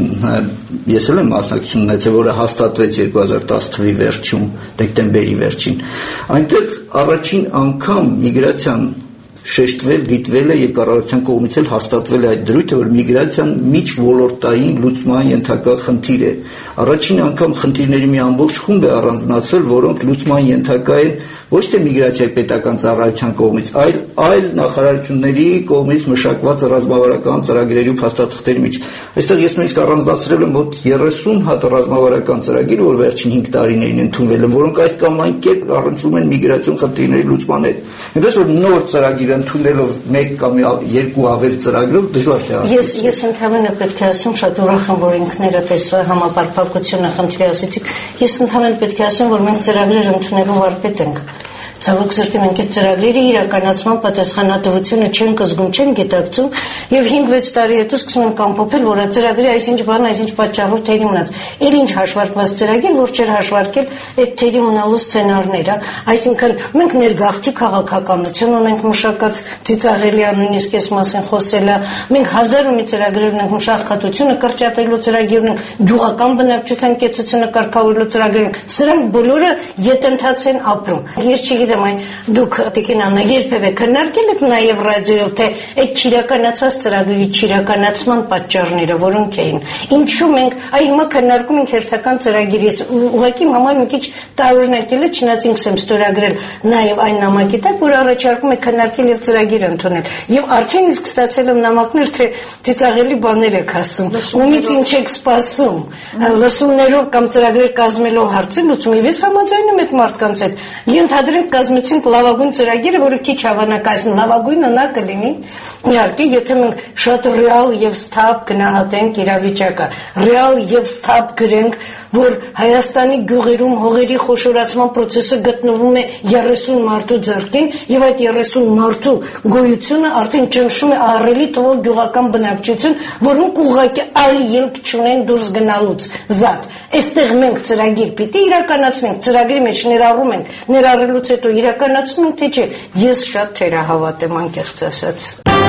ես էլ եմ մասնակցություն ունեցել, որը հաստատվեց երկու հազար տասը թվականի վերջում, դեկտեմբերի վերջին, այնտեղ առաջին անգամ միգրացիան շեշտվել, դիտվել է եւ կառավարության կողմից էլ հաստատվել է այդ դրույթը, որ միգրացիան միջոլորտային լուծման ենթակա խնդիր է։ Առաջին անգամ խնդիրների մի ամբողջ խումբ է առանձնացվել, որոնք լուծման ենթակա են ոչ թե միգրացիայի պետական ծառայության կողմից, այլ այլ նախարարությունների կողմից մշակված ռազմավարական ծրագրերի ու փաստաթղթերի մեջ։ Այստեղ ես նույնիսկ առանձնացրել եմ մոտ երեսուն հատ ռազմավարական ծրագիր, որ վերջին հինգ տարիներին ընդունվել են, որոնք այս կամ այն կերպ առնչվում են միգրացիոն խնդիրների լուծման հետ։ Այնպես որ նոր ծրագիր ընդունելով մեկ կամ երկու ավելի ծրագրով դժվար է Ես ես ընդհանրապես պետք է ասեմ, շատ ուրախ եմ, որ ինքներդ այս համապարփակությունը խնդրի ասեցիք։ Ես ընդհանրապես պետք է ասեմ, որ մենք ծրագրեր ընդունելու վարպետ ենք։ Ցավոք սրտի մենք այդ ծրագրերի իրականացման պատասխանատվությունը չենք զգում, չենք գիտակցում եւ հինգ-վեց տարի հետո սկսում ենք ամփոփել, որ այդ ծրագրի այսինչ բան, այսինչ պատճառով թերի մնաց։ Էլ ինչ հաշվարկված ծրագիր, որ չէր հաշվարկել այդ թերի մնալու սցենարները, այսինքն մենք ներգաղթի քաղաքականություն ունենք մշակած, ծիծաղելի նույնիսկ այս մասին խոսելը, մենք հազար ու մի ծրագրեր ունենք մշակատությունը կրճատելու ծրագիր ունենք, գյուղական բնակչության կեցությունը կարգավորելու ծրագրեր ունենք, սրանք բոլորը յետընթաց են ապրում։ Ես չգիտեմ այն դուք Տիկին Աննա երբևէ քննարկել եք նաև ռադիոյով թե այդ չիրականացված ծրագրի չիրականացման պատճառները որոնք էին, ինչու մենք այ հիմա քննարկում ենք հերթական ծրագիրը, ուղղակի համար մի քիչ տարօրինակել է, չնայած ինքս եմ ստորագրել նաև այն նամակի տակ, որ առաջարկում է քննարկել եւ ծրագիր ընդունել եւ արդեն իսկ ստացել եմ նամակներ, թե ծիծաղելի բաներ եք ասում, ումից ինչ եք սպասում, լսումներով կամ ծրագրեր կազմելով հարցը լուծում եւ ես համաձայն եմ այդ մարդկանց հետ, ենթադրենք կազմեցինք լավագույն ծրագիրը, որը քիչ հավանական լավագույնը նա կլինի, իհարկե, եթե մենք շատ ռեալ եւ սթափ գնահատենք իրավիճակը, ռեալ եւ սթափ գրենք, որ Հայաստանի գյուղերում հողերի խոշորացման process-ը գտնվում է երեսուն մարդու ձեռքին եւ այդ երեսուն մարդու գոյությունը արդեն ճնշում է ահռելի թվով գյուղական բնակչություն, որոնք ուղղակի այլ ելք չունեն դուրս գնալուց զատ։ Այստեղ մենք ծրագիր պիտի իրականացնենք, ծրագրի մեջ ներառում ենք, ներառելուց հետո իրականացնում ենք, թե չէ։ Ես շատ թերահավատ եմ, անկեղծ ասած։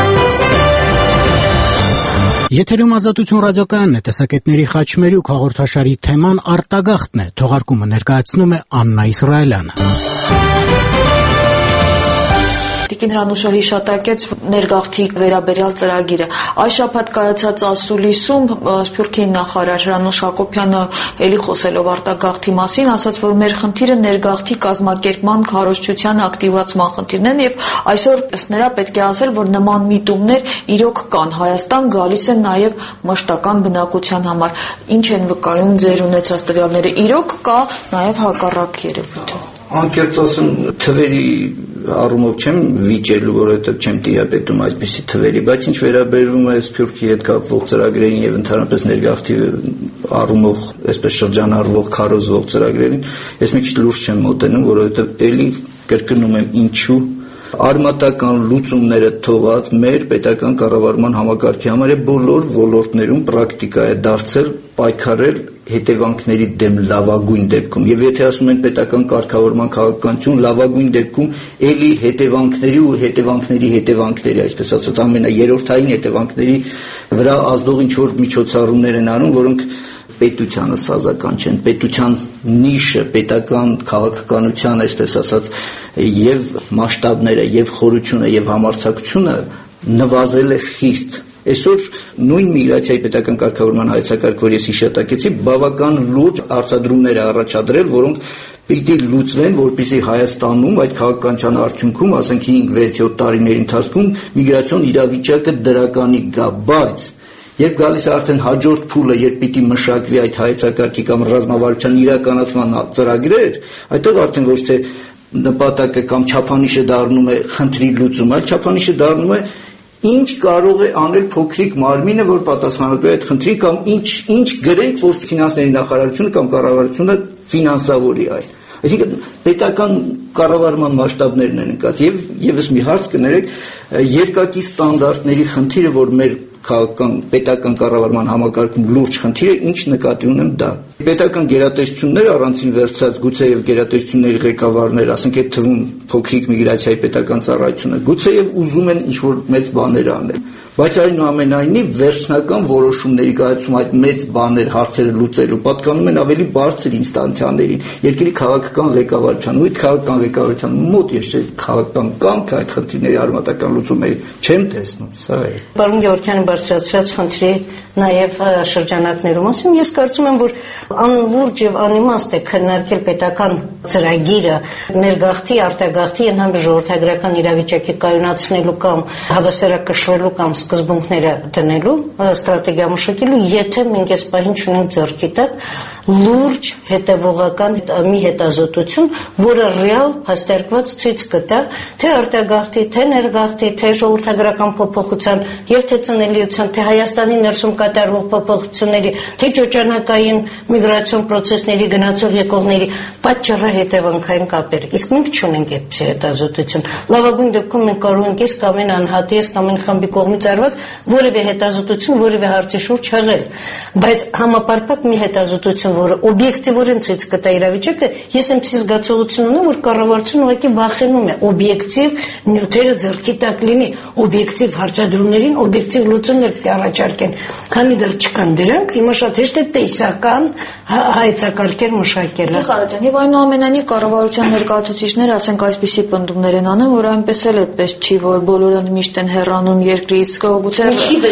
Եթերում Ազատություն ռադիոկայանն է, տեսակետների խաչմերուկ հաղորդաշարի թեման արտագաղթն է, թողարկումը ներկայացնում է Աննա Իսրայելյանը։ Տիկին Հրանուշը հիշատակեց ներգաղթի վերաբերյալ ծրագիրը։ Այս շաբաթ կայացած ասուլիսում Սփյուռքի նախարար Հրանուշ Հակոբյանը ելի խոսելով արտագաղթի մասին ասաց, որ մեր խնդիրը ներգաղթի կազմակերպման քարոզչության ակտիվացման խնդիրն են եւ այսօր ըստ նրա պետք է ասել, որ նման միտումներ իրոք կան, Հայաստան գալիս են նաեւ մշտական բնակության համար։ Ինչ են վկայում ձեր ունեցած տվյալները, իրոք կա նաեւ հակառակ երևույթը։ Անկեղծ ասեմ, թվերի առումով չեմ վիճելու, որովհետև չեմ տիրապետում այսպիսի թվերի, բայց ինչ վերաբերում է Սփյուռքի հետ կապվող ծրագրերին եւ ընդհանրապես ներգաղթի առումով այսպես շրջանառվող քարոզվող ծրագրերին, ես մի քիչ լուրջ չեմ մոտենում, որովհետև էլի կրկնում եմ ինչու արմատական լուծումները թողած մեր պետական կառավարման համակարգի համար է բոլոր ոլորտներում պրակտիկա է դարձել պայքարել հետևանքների դեմ լավագույն դեպքում եւ եթե ասում են պետական կարգավորման քաղաքականություն լավագույն դեպքում էլի հետևանքների ու հետևանքների հետևանքների այսպես ասած ամենաերորդային հետևանքների վրա ազդող ինչ որ միջոցառումներ են անում, որոնք պետությանը սազական չեն, պետության նիշը, պետական քաղաքականության, այսպես ասած, եւ մասշտաբները, եւ խորությունը, եւ համարձակությունը նվազել է խիստ։ Այսօր նույն միգրացիայի պետական կարգավորման հայեցակարգ, որ ես հիշատակեցի, բավական լուրջ արձադրումներ է առաջադրել, որոնք պիտի լուծվեն, որպեսզի Հայաստանում այդ քաղաքականության արդյունքում, ասենք հինգ վեց յոթ տարիների ընթացքում միգրացիոն իրավիճակը դրականի գա, բայց երբ գալիս է արդեն հաջորդ փուլը, երբ պիտի մշակվի այդ հայեցակարգի կամ ռազմավարության իրականացման ծրագրեր, այդտեղ արդեն ոչ թե նպատակը կամ չափանիշը դառնում է խնդրի լուծում, այլ չափանիշը դառնում է ինչ կարող է անել փոքրիկ մարմինը, որ պատասխանատու է այդ խնդրին կամ ինչ ինչ գրենք, որ ֆինանսների նախարարությունը կամ կառավարությունը ֆինանսավորի այն։ Այսինքն պետական կառավարման մասշտաբներն են ընկած եւ եւս մի հարց կներեք, երկակի ստանդարտների խնդիրը, որ մեր քաղաքական պետական կառավարման համակարգում լուրջ խնդիր է, ինչ նկատի ունեմ դա։ Պետական գերատեսչությունները առանցին վերցած գուցեև գերատեսչությունների ղեկավարներ, ասենք այդ թվում փոքրիկ միգրացիայի պետական ծառայությունը, գուցեև ուզում են ինչ-որ մեծ բաներ անել, բայց այնուամենայնիվ վերջնական որոշումների կայացում այդ մեծ բաներ հարցերը լուծելու պատկանում են ավելի բարձր ինստանցիաներին, երկրի քաղաքական ղեկավարության, ու այդ քաղաքական ղեկավարության մոտ ես չէ քաղաքական կամքը այդ խնդիրների արմատական լուծումների չեմ տեսնում, սա է։ Պարոն Գևորգյանը բարձրացրած խնդրի նաև շրջանակներում ասում, ես կարծում եմ, որ անլուրջ եւ անիմաստ է քննարկել պետական ծրագիրը ներգաղթի, արտագաղթի, ընդհանուր ժողովրդագրական իրավիճակի կայունացնելու կամ հավասարակշռելու կամ սկզբունքները դնելու, ստրատեգիա մշակելու, եթե մենք այս պահին չունենք ձեռքի տակ լուրջ հետևողական մի հետազոտություն, որը ռեալ հաստատված ցույց կտա, թե արտագաղթի, թե ներգաղթի, թե ժողովրդագրական փոփոխության եւ թե ծնելիության, թե Հայաստանի ներսում կատարվող փոփոխությունների, թե ճոճանակային միգրացիոն process-ների գնացող եկողների պատճառը հետևանքային կապեր։ Իսկ մենք չունենք այդպիսի հետազոտություն։ Լավագույն դեպքում մենք կարող ենք իսկ ամեն անհատի, իսկ ամեն խմբի կողմից արված որևէ հետազոտություն, որևէ հարցի շուրջ հղել, բայց համապարփակ մի հետազոտություն, որը օբյեկտիվորեն ցույց կտա իրավիճակը, ես այնպիսի զգացողություն ունեմ, որ կառավարությունը ուղղակի վախենում է օբյեկտիվ նյութերը ձեռքի տակ լինի, օբյեկտիվ հարցադրումներին օբյեկտիվ լուծումներ կառաջարկեն, քանի դեռ չկան դրանք, հիմա շատ հեշտ է տեսական հայեցակարգեր մշակելը։ Ղարաչյան, եւ այնուամենայնիվ կառավարության ներկայացուցիչները, ասենք, այսպիսի պնդումներ են անում, որ այնպես էլ այդպես չի, որ բոլորը միշտ են հեռանում երկրից, գուցե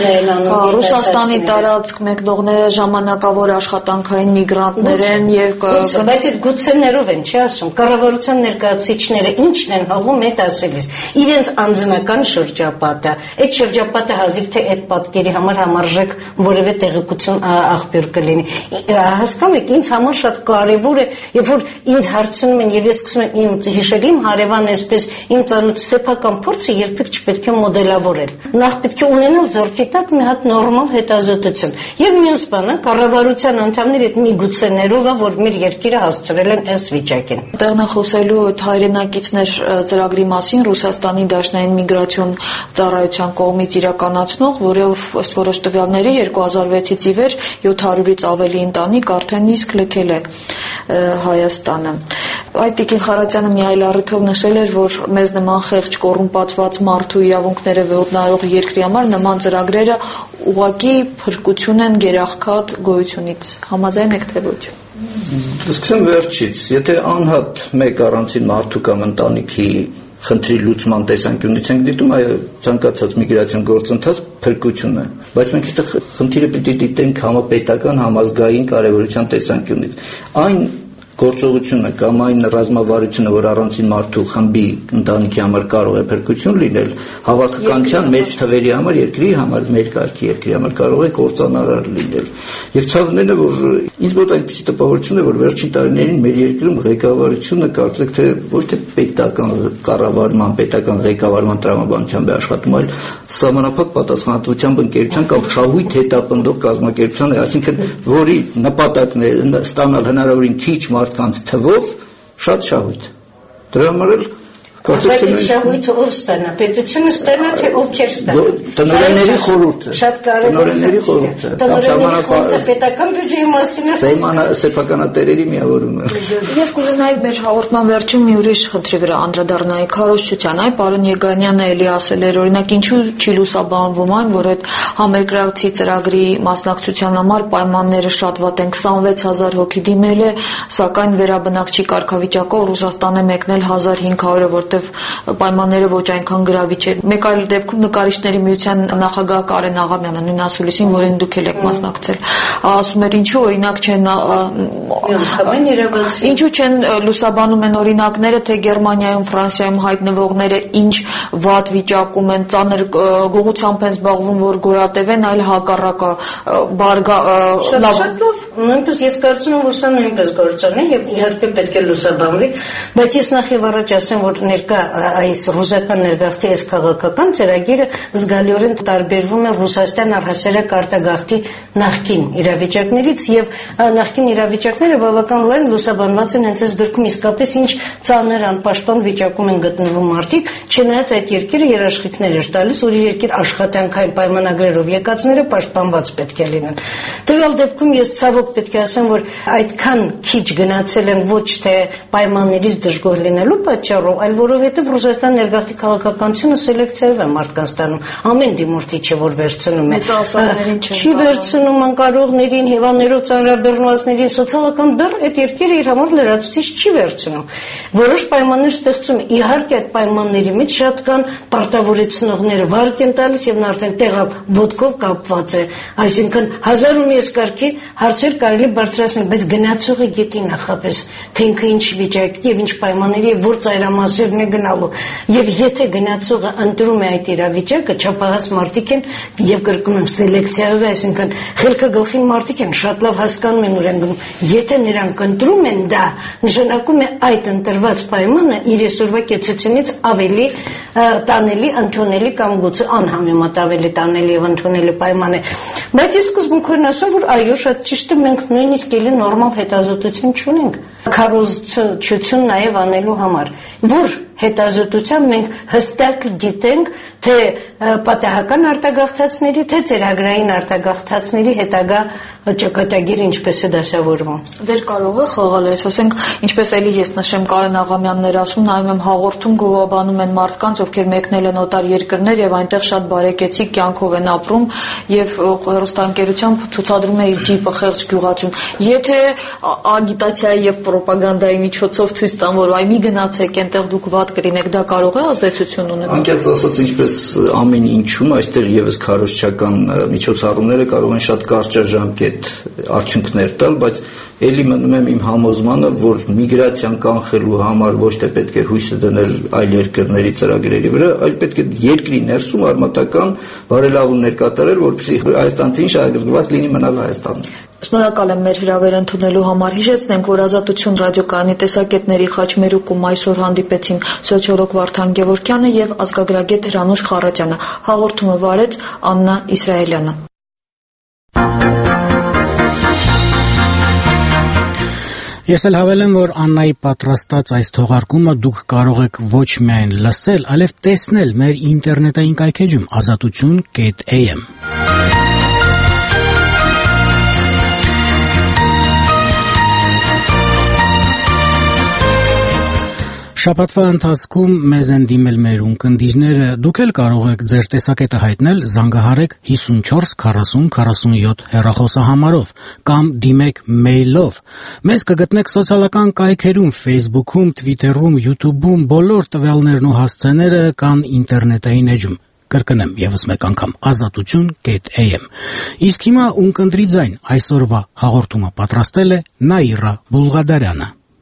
Ռուսաստանի տարածք մեկնողները ժամանակավոր աշխատանքային միգրանտներ են եւ բայց այդ գուցեներով են, չի ասում, կառավարության ներկայացուցիչները ինչն են հողում այդ ասելիս, իրենց անձնական շրջապատը, այդ շրջապատը հազիվ թե այդ պատկերի համար համարժեք որևէ տեղեկություն աղբյուր կլինի։ Հասկանում եք, ինձ համար շատ կարևոր է, երբ որ ինձ հարցնում են եւ ես սկսում եմ իմ հիշել իմ հարևան այսպես իմ ծանոթ սեփական փորձը երբեք չպետք է մոդելավորել։ Նախ պետք է ունենալ ձեռքի տակ մի հատ նորմալ հետազոտություն։ Եվ մյուս բանը կառավարության անդամների այդ միգուցեներով է, որ մեր երկիրը հասցրել են այս վիճակին։ Տեղն է խոսելու հայրենակիցներ ծրագրի մասին Ռուսաստանի Դաշնային միգրացիոն ծառայության կողմից իրականացնող, որով ըստ որոշ տվյալների երկու հազար վեցից ի վեր յոթ հարյուրից ավելի ընտանիք արդեն իսկ լքել է Հայաստանը։ Այդ Տիկին Խարատյանը մի այլ առիթով նշել էր, որ մեզ նման խեղճ կոռումպացված մարդու իրավունքները ոտնահարող երկրի համար նման ծրագրերը ուղղակի փրկություն են գերաղքատ գոյությունից։ Համաձայն եք թե ոչ։ Սկսեմ վերջից, եթե անհատ մեկ առանցին մարդու կամ ընտանիքի խնդրի լուծման տեսանկյունից ենք դիտում, այո, ցանկացած միգրացիոն գործընթաց փրկություն է, բայց մենք այստեղ խնդիրը պիտի դիտենք համապետական, համազգային կարևորության տեսանկյունից։ Այն գործողությունը կամ այն ռազմավարությունը, որ առանցին մարդու խմբի ընտանիքի համար կարող է փրկություն լինել, հավաքականության մեծ թվերի համար, երկրի համար, մեր կարգի երկրի համար կարող է կործանարար լինել։ Եվ ցավն է, որ ինձ մոտ այնպիսի տպավորություն է, որ վերջին տարիներին մեր երկրում ղեկավարությունը կարծեք թե ոչ թե պետական կառավարման, պետական ղեկավարման տրամաբանությամբ է աշխատում, այլ սահմանափակ պատասխանատվությամբ ընկերության կամ շահույթ հետապնդող կազմակերպության է, այսինքն որի նպատակն է ստանալ հնարավորին քիչ մարդկանց թվով շատ շահույթ։ Դրա համար էլ Բայց շահույթը ով ստանա, պետությունը ստանա, թե ովքեր ստանա։ Տնօրենների խորհուրդը։ Շատ կարևոր է։ Տնօրենների խորհուրդը։ Տնօրենների խորհուրդը պետական բյուջեի մասին է։ Սեփականատերերի միավորումը։ Ես կուզենայի մեր հաղորդման վերջում մի ուրիշ խնդրի վրա անդրադառնայի քարոզչության, այ պարոն Եգանյանը էլի ասել էր, օրինակ ինչու չի լուսաբանվում այն, որ այդ համերկրացի ծրագրի մասնակցության համար պայմանները շատ վատ են, քսանվեց հազար հոգի դիմել է, սակայն վերաբնակչի կարգավիճակով Ռուսաստան է մեկնել հազար հինգ հարյուրը, որտեղ պայմանները ոչ այնքան գրավիչ էր։ Մեկ այլ դեպքում նկարիչների միության նախագահ Կարեն Աղամյանը նույն ասուլիսին, որին դուք եք մասնակցել, ասում էր ինչու օրինակ չեն ինչու չեն լուսաբանում են օրինակները, թե Գերմանիայում, Ֆրանսիայում հայտնվողները ինչ վատ վիճակում են, ծանր գողությամբ են զբաղվում, որ գոյատևեն, այլ հակառակը բարգա լավ։ Նույնպես ես կարծում եմ, որ սա նույնպես գործոն է եւ իհարկե պետք է լուսաբանվի, բայց ես նախ եւ առաջ ասեմ, որ ներկա այս ռուսական ներգաղթի այս քաղաքական ծրագիրը զգալիորեն տարբերվում է Ռուսաստան առհասարակ արտագաղթի նախկին իրավիճակներից եւ նախկին իրավիճակները բավական լայն լուսաբանված են հենց այս գրքում, իսկապես ինչ ծանր անպաշտպան վիճակում են գտնվում մարդիկ, չնայած այդ երկիրը երաշխիքներ էր տալիս, որ իր երկիր աշխատանքային պայմանագրերով եկածները պաշտպանված պետք է լինեն։ Տվյալ դեպքում ես ցավոք պետք է ասեմ, որ այդքան քիչ գնացել են ոչ թե պայմաններից դժգոհ լինելու պատճառով, այլ որովհետև Ռուսաստան ներգաղթի քաղաքականությունը սելեկցիայով է մարդկանց տանում, ամեն դիմորդի չէ, որ վերցնում է, չի վերցնում անկարողներին, հիվանդներով ծանրաբեռնվածներին, սոցիալական բեռ այդ երկիրը իր համար լրացուցիչ չի վերցնում, որոշ պայմաններ ստեղծում, իհարկե այդ պայմանների մեջ շատ կան պարտավորեցնողները վարկ են տալիս եւ նա արդեն տեղավ ոտքով կապված է, այսինքն հազար ու մի կարգի հարցեր կարելի բարձրացնել, բայց գնացողը գիտի նախապես, թե ինքը ինչ վիճակի եւ ինչ պայմանների եւ որ ծայրամասերն է գնալու, եւ եթե գնացողը ընտրում է այդ իրավիճակը, չափահաս մարդիկ են եւ կրկնում եմ սելեկցիայով, այսինքն խելքը գլխին մարդիկ են, շատ լավ հասկանում են ուր են գնում, եթե նրանք ընտրում են դա, նշանակում է այդ ընտրված պայմանը իր այսօրվա կեցությունից ավելի տանելի, ընդունելի կամ գուցե անհամեմատ ավելի տանելի եւ ընդունելի պայման է, բայց ես սկզբունքորեն ասեմ, որ այո, շատ ճիշտ է, մենք նույնիսկ էլի նորմալ հետազոտություն չունենք քարոզչություն նաև անելու համար, որ հետազոտությամբ մենք հստակ գիտենք, թե պատահական արտագաղթածների, թե ծրագրային արտագաղթածների հետագա ճակատագիրը ինչպես է դասավորվում։ Դեր կարող է խաղալ այս, ասենք, ինչպես էլի ես նշեմ Կարեն Աղամյանն էր ասում, նայում եմ հաղորդում գովաբանում են մարդկանց, ովքեր մեկնել են օտար երկրներ եւ այնտեղ շատ բարեկեցիկ կյանքով են ապրում եւ հեռուստաընկերությամբ ցուցադրում է իր ջիպը խեղճ գյուղացուն։ Եթե ագիտացիայի եւ պրոպագանդայի միջոցով ցույց տան, որ այ մի գնացեք, այնտեղ դուք վատ կլինեք, դա կարող է ազդեցություն ունենալ։ Անկեղծ ասած, ինչպես ամեն ինչում, այստեղ եւս քարոզչական միջոցառումները կարող են շատ կարճաժամկետ արդյունքներ տալ, բայց էլի մնում եմ իմ համոզմանը, որ միգրացիան կանխելու համար ոչ թե պետք է հույսը դնել այլ երկրների ծրագրերի վրա, այլ պետք է երկրի ներսում արմատական բարելավումներ կատարել, որպեսզի հայաստանցին շահագրգռված լինի մնալ Հայաստանում։ Շնորհակալ եմ մեր հրավեր ընդունելու համար։ Հիշեցնենք, որ Ազատություն ռադիոկայանի տեսակետների խաչմերուկում այսօր հանդիպեցին սոցիոլոգ Վարդան Գևորգյանը եւ ազգագրագետ Հրանուշ Խառատյանը։ Հաղորդումը վարեց Աննա Իսրայելյանը։ Ես էլ հավելեմ, որ Աննայի պատրաստած այս թողարկումը դուք կարող եք ոչ միայն լսել, այլև տեսնել մեր ինտերնետային կայքեջում ազատություն կետ էյ էմ։ Շաբաթվա ընթացքում մեզ են դիմել մեր ունկնդիրները, դուք էլ կարող եք ձեր տեսակետը հայտնել, զանգահարեք հիսունչորս քառասուն քառասունյոթ հեռախոսահամարով կամ դիմեք մեյլով։ Մեզ կգտնեք սոցիալական կայքերում, Facebook-ում, Twitter-ում, YouTube-ում, բոլոր տվյալներն ու հասցեները կան ինտերնետային էջում։ Կրկնեմ եւս մեկ անգամ ազատություն կետ էյ էմ։ Իսկ հիմա ունկնդրի ձայն այսօրվա հաղորդումը պատրաստել է Նաիրա Բուլղադարյանը։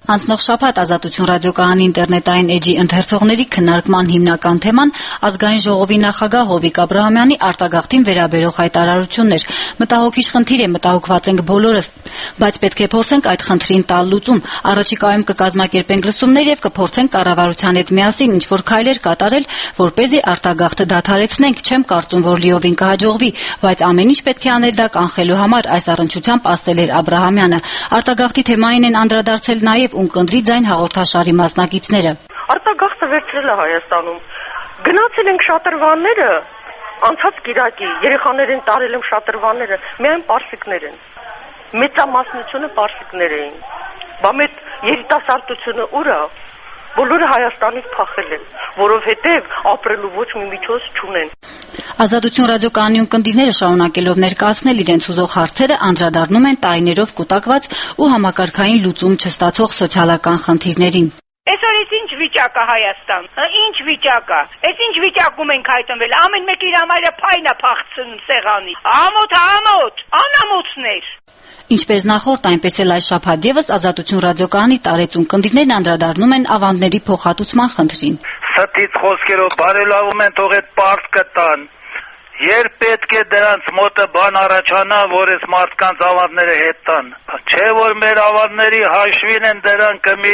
Անցնող շաբաթ Ազատություն ռադիոկայանի ինտերնետային էջի ընթերցողների քննարկման հիմնական թեման ազգային ժողովի նախագահ Հովիկ Աբրահամյանի արտագաղթին վերաբերող հայտարարությունն էր։ Մտահոգիչ խնդիր է, մտահոգված ենք բոլորս, բայց պետք է փորձենք այդ խնդրին տալ լուծում։ Առաջիկայում կկազմակերպենք լսումներ եւ կփորձենք կառավարության հետ միասին ինչ-որ քայլեր կատարել, որպեսզի արտագաղթը դադարեցնենք։ Չեմ կարծում, որ լիովին կհաջողվի, բայց ամեն ինչ պետք է անել դա կանխելու համար, այս առնչությամբ ասել էր Աբրահամյանը։ Արտագաղթի թեմային են անդրադարձել նաեւ Ունկնդրի ձայն հաղորդաշարի մասնակիցները։ Արտագաղթը վերցրել է Հայաստանում։ Գնացել ենք շատրվանները, անցած կիրակի երեխաներին տարել եմ շատրվանները, միայն պարսիկներ են։ Մեծամասնությունը պարսիկներ էին։ Բա մեծ երիտասարդությունը ուր է։ Բոլորը Հայաստանից փախել են, որովհետև ապրելու ոչ մի միջոց չունեն։ Ազատություն ռադիոկայանի ունկնդիրները շարունակելով ներկայացնել իրենց ուզող հարցերը անդրադառնում են տարիներով կուտակված ու համակարգային լուծում չստացող սոցիալական խնդիրներին։ Այսօր էս ինչ վիճակ է Հայաստան, ինչ վիճակ է, այս ինչ վիճակում ենք հայտնվել, ամեն մեկ իր համարը փայն է փախցնում սեղանի, ամոթ, ամոթ, անամոթներ։ Ինչպես նախորդ, այնպես էլ այս շաբաթ ևս Ազատություն ռադիոկայանի տարեցուն կնդիրներն անդրադառնում են ավանդների փոխհատուցման խնդրին։ Սթից խոսքերով բարելավում են, թող այդ պարզ կտան։ Երբ պետք է դրանց մոտը բան առաջանա, որ այս մարդկանց ավանդները հետ տան։ Չէ որ մեր ավանդների հաշվին են դրանք մի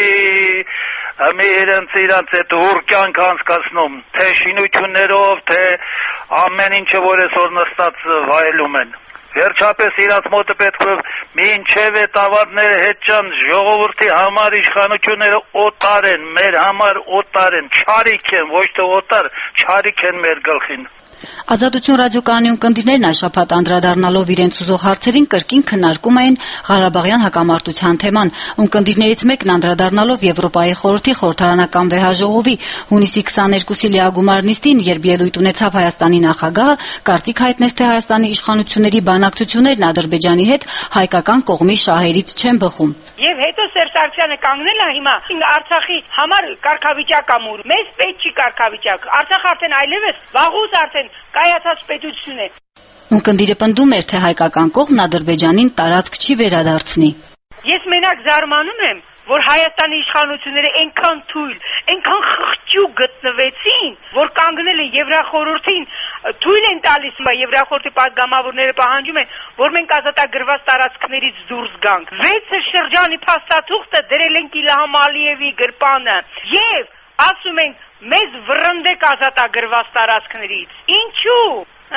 մի իրենց իրանց այդ ուր կյանք անցկացնում, թե շինություններով, թե ամեն ինչը, որ այսօր նստած վայելում են։ Վերջապես իրանց մոտը պետք է մինչև այդ ավանդները հետ ճան, ժողովրդի համար իշխանությունները օտար են, մեր համար օտար են, չարիք են, ոչ թե օտար, չարիք են մեր գլխին։ Ազատություն ռադիոկայանի ունկնդիրներն այս շաբաթ անդրադառնալով իրենց ուզող հարցերին կրկին քննարկում էին Ղարաբաղյան հակամարտության թեման։ Ունկնդիրներից մեկն անդրադառնալով Եվրոպայի խորհրդի խորհրդարանական վեհաժողովի հունիսի քսաներկուսի լիագումար նիստին, երբ ելույթ ունեցավ Հայաստանի նախագահը, կարծիք հայտնեց, թե Հայաստանի իշխանությունների բանակցություններն Ադրբեջանի հետ հայկական կողմի շահերից չեն բխում։ Եվ հետո Սերժ Սարգսյանը կանգնել է հիմա Արցախի համար կարգավիճակ ամուր։ Մեզ պետք չի կարգավիճակ։ Արցախ արդեն այլևս վաղուց արդեն կայացած պետություն է։ Ունկնդիրը պնդում էր, թե հայկական կողմն Ադրբեջանին տարածք չի վերադարձնի։ Ես մենակ զարմանում եմ, որ Հայաստանի իշխանությունները այնքան թույլ, այնքան խղճու գտնվեցին, որ կանգնել են Եվրախորհրդին, թույլ են տալիս, Եվրախորհրդի պատգամավորները պահանջում են, որ մենք ազատագրված տարածքներից դուրս գանք։ Վեցը շրջանի փաստաթուղթը դրել են Իլհամ Ալիևի գրպանը եւ ասում են մեզ վռնդեք ազատագրված տարածքներից։ Ինչու՞։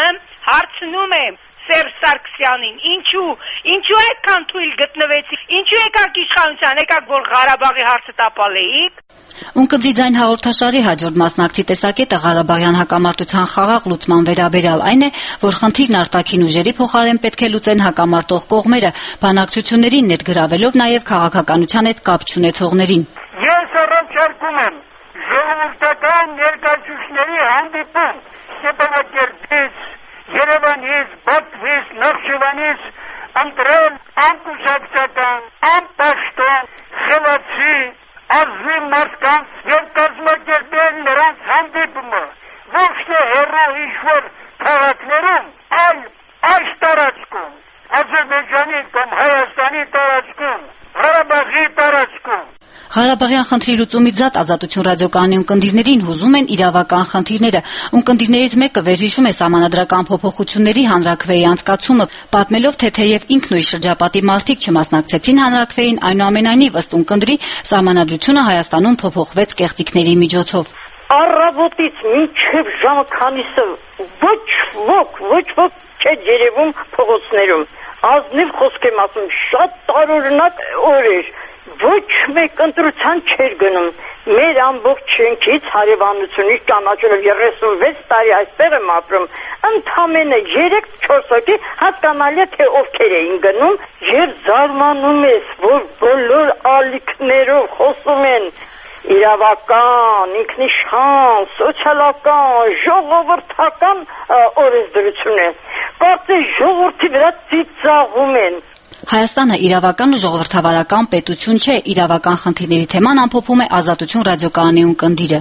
Հարցնում եմ Սերժ Սարգսյանին, ինչու, ինչու այդքան թույլ գտնվեցիք, ինչու եկաք իշխանության, եկաք որ Ղարաբաղի հարցը տապալեիք։ Ունկնդրի ձայն հաղորդաշարի հաջորդ մասնակցի տեսակետը Ղարաբաղյան հակամարտության խաղաղ լուծման վերաբերյալ այն է, որ խնդիրն արտաքին ուժերի փոխարեն պետք է լուծեն հակամարտող կողմերը, բանակցություններին ներգրավելով նաև քաղաքականության հետ կապ չունեցողներին։ Ես առաջարկում եմ ժողովրդական ներկայացուցիչների հանդիպում Ստեփանակերտից, Երևանից, Բաքվից, Նախճիվանից ընտրել անկուսակցական, անպաշտոն, խելացի, ազնիվ մարդկանց եւ կազմակերպել նրանց հանդիպումը, ոչ թե հեռու ինչ-որ քաղաքներում, այլ այս տարածքում, Ադրբեջանի կամ Հայաստանի տարածքում, Ղարաբաղի տարածքում։ Ղարաբաղյան խնդրի լուծումից զատ Ազատություն ռադիոկայանի ունկնդիրներին հուզում են իրավական խնդիրները։ Ունկնդիրներից մեկը վերհիշում է սահմանադրական փոփոխությունների հանրաքվեի անցկացումը, պատմելով, թե թեև ինքն ու իր շրջապատի մարդիկ չմասնակցեցին հանրաքվեին, այնուամենայնիվ ըստ ունկնդրի սահմանադրությունը Հայաստանում փոփոխվեց կեղծիքների միջոցով։ Առավոտից մինչև ժամը քանիսը ոչ ոք, ոչ ոք չէ երևում փողոցներում։ Ազնիվ խոսք եմ ասում, շատ տարօրինակ օր էր։ Ոչ մեկ ընտրության չէր գնում։ Մեր ամբողջ շենքից հարևանությունից ճանաչելով երեսունվեց տարի այստեղ եմ ապրում, ընդամենը երեք-չորս հոգի հասկանալի է, թե ովքեր էին գնում, եւ զարմանում ես, որ բոլոր ալիքներով խոսում են իրավական, ինքնիշխան, սոցիալական, ժողովրդական օրենսդրություն է։ Կարծես ժողովրդի վրա ծիծաղում են։ Հայաստանը իրավական ու ժողովրդավարական պետություն չէ, իրավական խնդիրների թեման ամփոփում է Ազատություն ռադիոկայանի ունկնդիրը։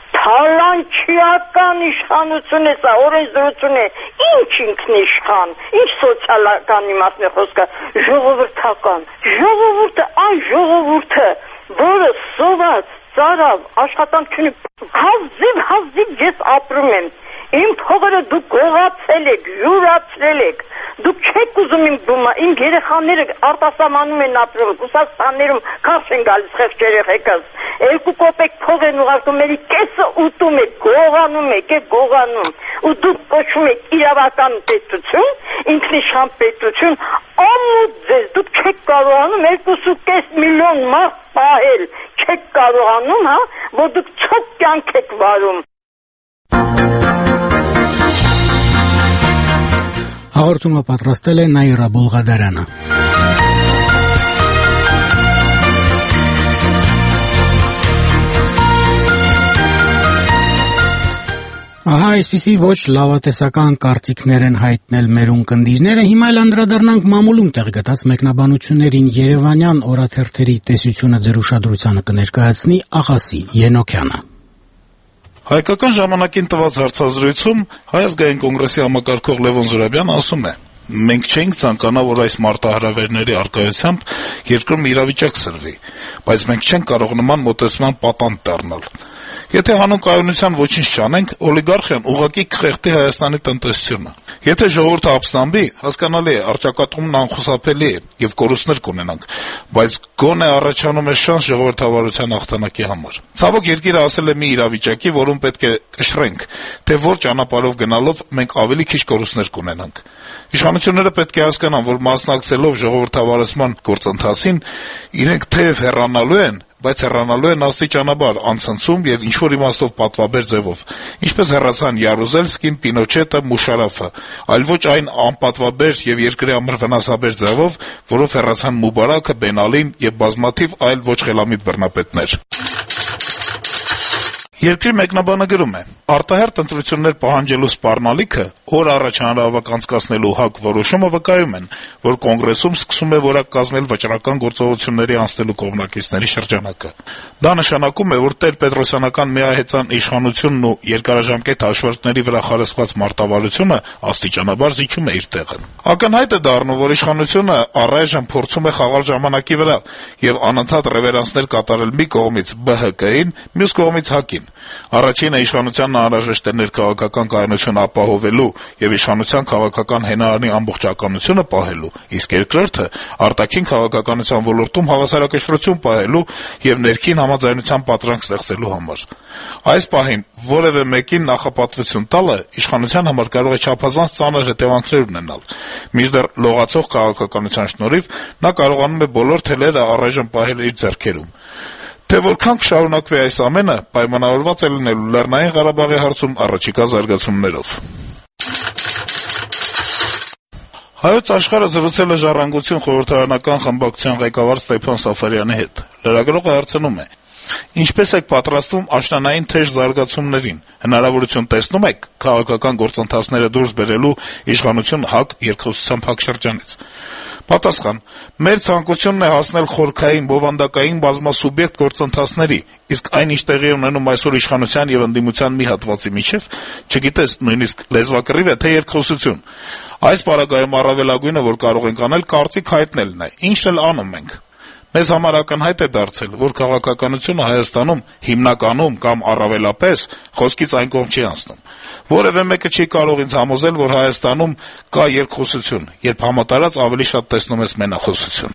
Թալանչիական իշխանություն է սա, օրենսդրություն է, ինչ ինքնիշխան, ինչ սոցիալական իմաստն է խոսքը, ժողովրդական, ժողովուրդը, այն ժողովուրդը, որը սոված, ծարավ, աշխատանք չունի, հազիվ, հազիվ ես ապրում եմ, իմ փողերը դուք գողացել եք, յուրացրել եք, դուք չեք ուզում իմ բումա, իմ երեխաները արտասահմանում են ապրում, Ռուսաստաններում քաշ են գալիս խեղճ երեխեքս, երկու կոպեկ փող են ուղարկում, մերի կեսը ուտում եք, գողանում եք, եք գողանում, ու դուք կոչում եք իրավական պետություն, ինքնիշխան պետություն, ամուր ձեզ, դուք չեք կարողանում երկուսու կես միլիոն մարդ պահել, չեք կարողանում, հա, որ դուք ցոք կյանք եք վարում։ Հաղորդումը պատրաստել է Նաիրա Բոլղադարյանը։ Ահա այսպիսի ոչ լավատեսական կարծիքներ են հայտնել մեր ունկնդիրները, հիմա էլ անդրադառնանք մամուլում տեղ գտած մեկնաբանություններին։ Երևանյան օրաթերթերի տեսությունը ձեր ուշադրությանը կներկայացնի Աղասի Ենոքյանը։ Հայկական ժամանակին տված հարցազրույցում Հայ ազգային կոնգրեսի համակարգող Լևոն Զուրաբյանը ասում է. «Մենք չենք ցանկանա, որ այս մարտահրավերների առկայությամբ երկրում իրավիճակ սրվի, բայց մենք չենք կարող նման մոտեցման պատանդ դառնալ։ Եթե հանուն կայունության ոչինչ չանենք, օլիգարխիան ուղղակի կխեղդի Հայաստանի տնտեսությունը։ Եթե ժողովուրդը ապստամբի, հասկանալի է, առճակատումն անխուսափելի է եւ կորուստներ կունենանք, բայց գոնե առաջանում է շանս ժողովրդավարության հաղթանակի համար։ Ցավոք երկիրը ասել է մի իրավիճակի, որում պետք է կշռենք, թե որ ճանապարհով գնալով մենք ավելի քիչ կորուստներ կունենանք։ Իշխանությունները պետք է հասկանան, որ մասնակցելով ժողովրդավարացման գործընթացին, իրենք թեև հեռանալու են, բայց հեռանալու են աստիճանաբար, անցնցում եւ ինչ-որ իմաստով պատվաբեր ձևով, ինչպես հեռացան Յարուզելսկին, Պինոչետը, Մուշարաֆը, այլ ոչ այն անպատվաբեր եւ երկրի համար վնասաբեր ձևով, որով հեռացան Մուբարաքը, Բենալին եւ բազմաթիվ այլ ոչ խելամիտ բռնապետներ»։ Երկրի մեկնաբանը գրում է. «Արտահերթ ընտրություններ պահանջելու սպառնալիքը, օր առաջ հանրահավաք անցկացնելու ՀԱԿ որոշումը վկայում են, որ կոնգրեսում սկսում է որակ կազմել վճռական գործողությունների անցնելու կողմնակիցների շրջանակը։ Դա նշանակում է, որ տեր-պետրոսյանական միահեծան իշխանությունն ու երկարաժամկետ հաշվարկների վրա խարսխված մարտավարությունը աստիճանաբար զիջում է իր տեղը։ Ակնհայտ է դառնում, որ իշխանությունը առայժմ փորձում է խաղալ ժամանակի վրա եւ անընդհատ ռևերանսներ կատարել մի կողմից Բ Հ Կին, մյուս կողմից ՀԱԿ-ին։ Առաջինը իշխանությանն անհրաժեշտ է ներքաղաքական կայունություն ապահովելու եւ իշխանության քաղաքական հենարանի ամբողջականությունը պահելու, իսկ երկրորդը արտաքին քաղաքականության ոլորտում հավասարակշռություն պահելու եւ ներքին համաձայնության պատրանք ստեղծելու համար։ Այս պահին որևէ մեկին նախապատվություն տալը իշխանության համար կարող է չափազանց ծանր հետևանքներ ունենալ։ Մինչդեռ լողացող քաղաքականության շնորհիվ նա կարողանում է բոլոր թելերը առայժմ պահել իր ձեռքերում։ Թե որքան կշարունակվի այս ամենը, պայմանավորված է լինելու Լեռնային Ղարաբաղի հարցում առաջիկա զարգացումներով»։ Հայոց աշխարհը զրուցել է «Ժառանգություն» խորհրդարանական խմբակցության ղեկավար Ստեփան Սաֆարյանի հետ։ Լրագրողը հարցնում է. «Ինչպես եք պատրաստվում աշնանային թեժ զարգացումներին, հնարավորություն տեսնում եք քաղաքական գործընթացները դուրս բերելու իշխանություն ՀԱԿ երկխոսության փակ շրջանից»։ Պատասխան. «Մեր ցանկությունն է հասնել խորքային, բովանդակային բազմասուբյեկտ գործընթացների, իսկ այն ինչ տեղի ունենում այսօր իշխանության եւ ընդդիմության մի հատվածի միջեւ, չգիտես նույնիսկ լեզվակռիվ է թե երկխոսություն։ Այս պարագայում առավելագույնը, որ կարող ենք անել, կարծիք հայտնելն է, ինչն էլ անում ենք։ Մեզ համար ակնհայտ է դարձել, որ քաղաքականությունը Հայաստանում հիմնականում կամ առավելապես խոսքից այն կողմ չի անցնում։ Որևէ մեկը չի կարող ինձ համոզել, որ Հայաստանում կա երկխոսություն, երբ համատարած ավելի շատ տեսնում ես մենախոսություն»։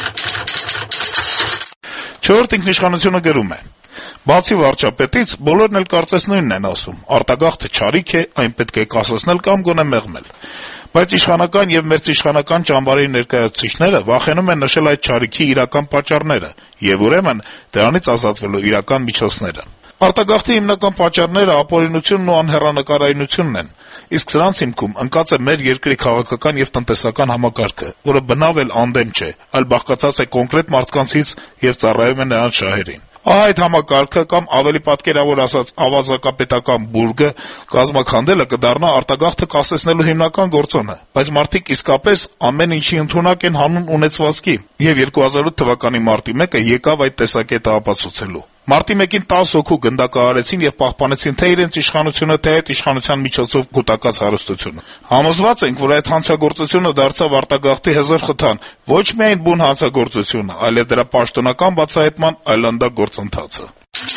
Չորրորդ ինքնիշխանությունը գրում է. «Բացի վարչապետից, բոլորն էլ կարծես նույնն են ասում. արտագաղթը չարիք է, այն պետք է կասեցնել կամ գոնե մեղմել։ Բայց իշխանական եւ մերձիշխանական ճամբարի ներկայացուցիչները վախենում են նշել այդ չարիքի իրական պատճառները եւ ուրեմն դրանից ազատվելու իրական միջոցները։ Արտագաղթի հիմնական պատճառները ապօրինությունն ու անհեռանկարայնությունն են, իսկ սրանց հիմքում ընկած է մեր երկրի քաղաքական եւ տնտեսական համակարգը, որը բնավ էլ անդեմ չէ, այլ բաղկացած է կոնկրետ մարդկանցից եւ ծառայում է նրանց շահերին։ Ահա այդ համակարգը կամ ավելի պատկերավոր ասած ավազակապետական բուրգը կազմաքանդելը կդառնա արտագաղթը կասեցնելու հիմնական գործոնը, բայց մարդիկ իսկապես ամեն ինչի ընդունակ են հանուն ունեցվածքի եւ երկու հազար ութ թվականի մարտի մեկը եկավ այդ տեսակետը ապացուցելու։ Մարտի մեկին տասը հոգու գնդակահարեցին եւ պահպանեցին թե իրենց իշխանությունը, թե այդ իշխանության միջոցով կուտակած հարստությունը։ Համոզված ենք, որ այդ հանցագործությունը դարձավ արտագաղթի հզոր խթան ոչ միայն բուն հանցագործությունը, այլև դրա պաշտոնական բացահայտման այլանդակ գործընթացը։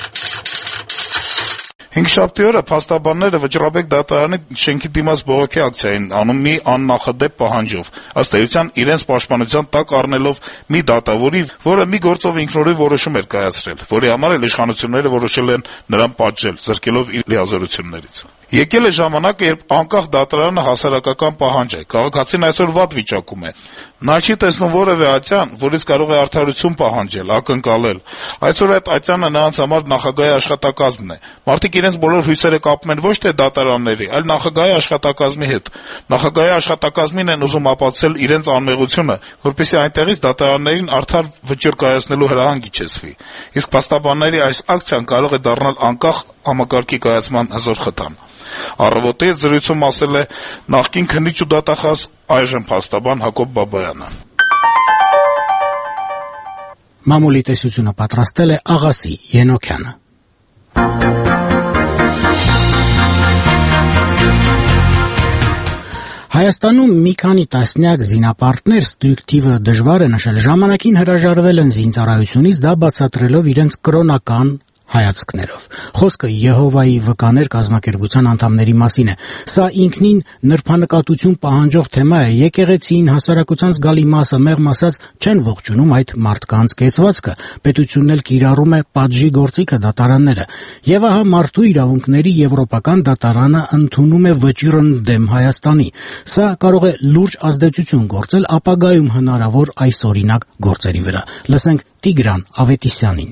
Հինգշաբթի օրը փաստաբանները Վճռաբեկ դատարանի շենքի դիմաց բողոքի ակցիա էին անում մի աննախադեպ պահանջով, ըստ էության իրենց պաշտպանության տակ առնելով մի դատավորի, որը մի գործով ինքնուրույն որոշում էր կայացրել, որի համար էլ իշխանությունները որոշել են նրան պատժել, զրկելով իր լիազորություններից։ Եկել է ժամանակը, երբ անկախ դատարանը հասարակական պահանջ է, քաղաքացին այսօր վատ վիճակում է։ Նա չի տեսնում որևէ ատյան, որից կարող է արդարություն պահանջել, ակնկալել։ Այսօր այդ ատյանը նրանց համար նախագահի աշխատակազմն է։ Մարդիկ իրենց բոլոր հույսերը կապում են ոչ թե դատարանների, այլ նախագահի աշխատակազմի հետ։ Նախագահի աշխատակազմին են ուզում ապացուցել իրենց անմեղությունը, որպեսզի այնտեղից դատարաններին արդար վճիռ կայացնելու հրահանգ իջեցվի։ Իսկ փաստաբանների այս ակցիան կարող է դառնալ անկախ համակարգի կայացման հզոր խթան։ Առավոտի հետ զրույցում ասել է նախկին քննիչ ու դատախազ, այժմ փաստաբան Հակոբ Բաբայանը։ Մամուլի տեսությունը պատրաստել է Աղասի Ենոքյանը։ Հայաստանում մի քանի տասնյակ զինապարտներ, ստույգ թիվը դժվար է նշել, ժամանակին հրաժարվել են զինծառայությունից, դա բացատրելով իրենց կրոնական հայացքներով։ Խոսքը Եհովայի վկաներ կազմակերպության անդամների մասին է։ Սա ինքնին նրբանկատություն պահանջող թեմա է։ Եկեղեցին, հասարակության զգալի մասը մեղմ ասած չեն ողջունում այդ մարդկանց կեցվածքը։ Պետությունն էլ կիրառում է պատժի գործիքը դատարանները։ Եվ ահա մարդու իրավունքների եվրոպական դատարանը ընդունում է վճիռն դեմ Հայաստանի։ Սա կարող է լուրջ ազդեցություն գործել ապագայում հնարավոր այսօրինակ գործերի վրա։ Լսենք Տիգրան Ավետիսյանին։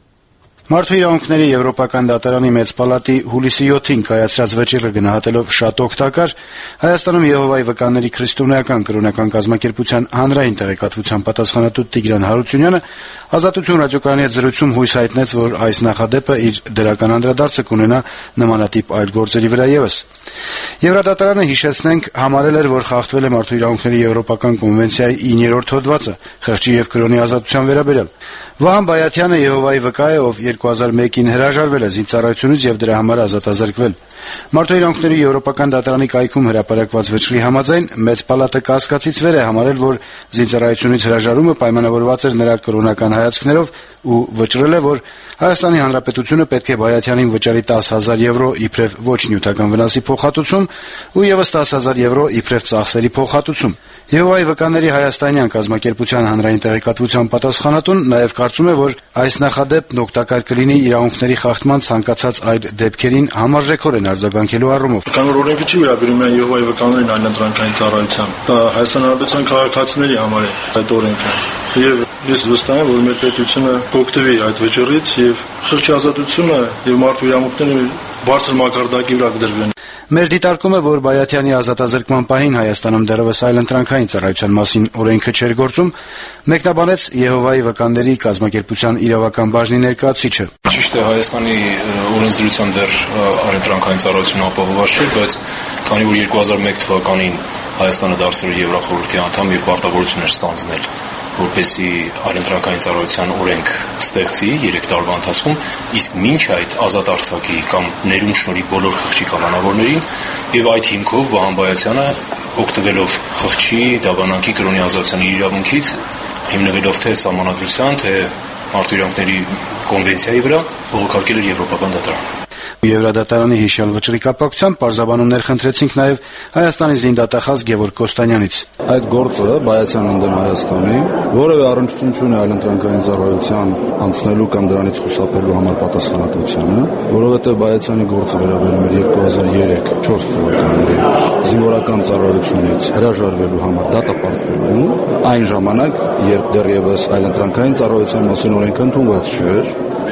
Մարդու իրավունքների Եվրոպական դատարանի մեծ պալատի հուլիսի յոթին կայացրած վճիռը գնահատելով շատ օգտակար, Հայաստանում Եհովայի վկաների քրիստոնեական կրոնական կազմակերպության հանրային տեղեկատվության պատասխանատու Տիգրան Հարությունյանը Ազատություն ռադիոկայանի հետ զրույցում հույս հայտնեց, որ այս նախադեպը իր դրական անդրադարձը կունենա նմանատիպ այլ գործերի վրա ևս։ Եվրադատարանը, հիշեցնենք, համարել էր, որ խախտվել է Մարդու իրավունքների Եվրոպական կոնվենցիայի իններորդ հոդվածը խղճի եւ կրոնի ազատության վերաբերյալ։ Վահան Բայաթյանը Եհովայի վկա է, ով երկու հազար մեկին հրաժարվել է զինծառայությունից եւ դրա համար ազատազրկվել։ Մարդու իրավունքների Եվրոպական դատարանի կայքում հրապարակված վճռի համաձայն մեծ պալատը կասկածից վեր է համարել, որ զինծառայությունից հրաժարումը պայմանավորված էր նրա կրոնական հայացքներով ու վճռել է, որ Հայաստանի Հանրապետությունը պետք է Բայաթյանին վճարի տասը հազար եվրո իբրև ոչ նյութական վնասի փոխհատուցում ու եւս տասը հազար եվրո իբրև ծախսերի փոխհատուցում։ Եհովայի վկաների հայաստանյան կազմակերպության հանրային տեղեկատվության պատասխանատուն նաեւ կարծում է, որ այս նախադեպն օգտակար կլինի իրավունքների խախտման ցանկացած այլ դեպքերին համարժեքորեն արձագանքելու առումով։ Քանի որ օրենքը չի վերաբերում միայն Եհովայի վկաներին այլընտրանքային ծառայության, դա Հայաստանի Հանրապետության քաղաքացիների համար է այդ օրենքը։ Եվ ես վստահ եմ, որ մեր պետությունը կօգտվի այդ վճռից եւ խղճի ազատությունը եւ մարդու իրավունքները բարձր մակարդակի վրա կդրվեն։ Մեր դիտարկումը, որ Բայաթյանի ազատազրկման պահին Հայաստանում դեռևս այլընտրանքային ծառայության մասին օրենքը չէր գործում, մեկնաբանեց Եհովայի վկաների կազմակերպության իրավական բաժնի ներկայացուցիչը։ Ճիշտ է, Հայաստանի օրենսդրության դեռ այլընտրանքային ծառայությունը ապահովված չէ, բայց քանի որ երկու հազար մեկ թվականին Հայաստանը դարձել էր Եվրախորհրդի անդամ եւ պարտավորություն էր ստանձնել, որպեսզի այլընտրանքային ծառայության օրենք ստեղծի երեք տարվա ընթացքում, իսկ մինչ այդ ազատ արձակի կամ ներում շնորհի բոլոր խղճի կանոնավորներին եւ այդ հիմքով Վահան Բայաթյանը օգտվելով խղճի դավանանքի կրոնի ազատության իրավունքից, հիմնվելով թե սահմանադրության, թե մարդու իրավունքների կոնվենցիայի վրա, բողոքարկել էր Եվրոպական դատարան։ Եվրադատարանի հիշյալ վճռի կապակցությամբ պարզաբանումներ խնդրեցինք նաև Հայաստանի զինդատախազ Գևորգ Կոստանյանից։ Այդ գործը Բայաթյան ընդդեմ Հայաստանի որևէ առնչություն չունի այլընտրանքային ծառայության անցնելու կամ դրանից խուսափելու համար պատասխանատվությանը, որովհետև Բայաթյանի գործը վերաբերում էր երկու հազար երեք չորս թվականներին զինվորական ծառայությունից հրաժարվելու համար դատապարտվելու այն ժամանակ, երբ դեռևս այլընտրանքային ծառայության մասին օրենք ընդունված չէր։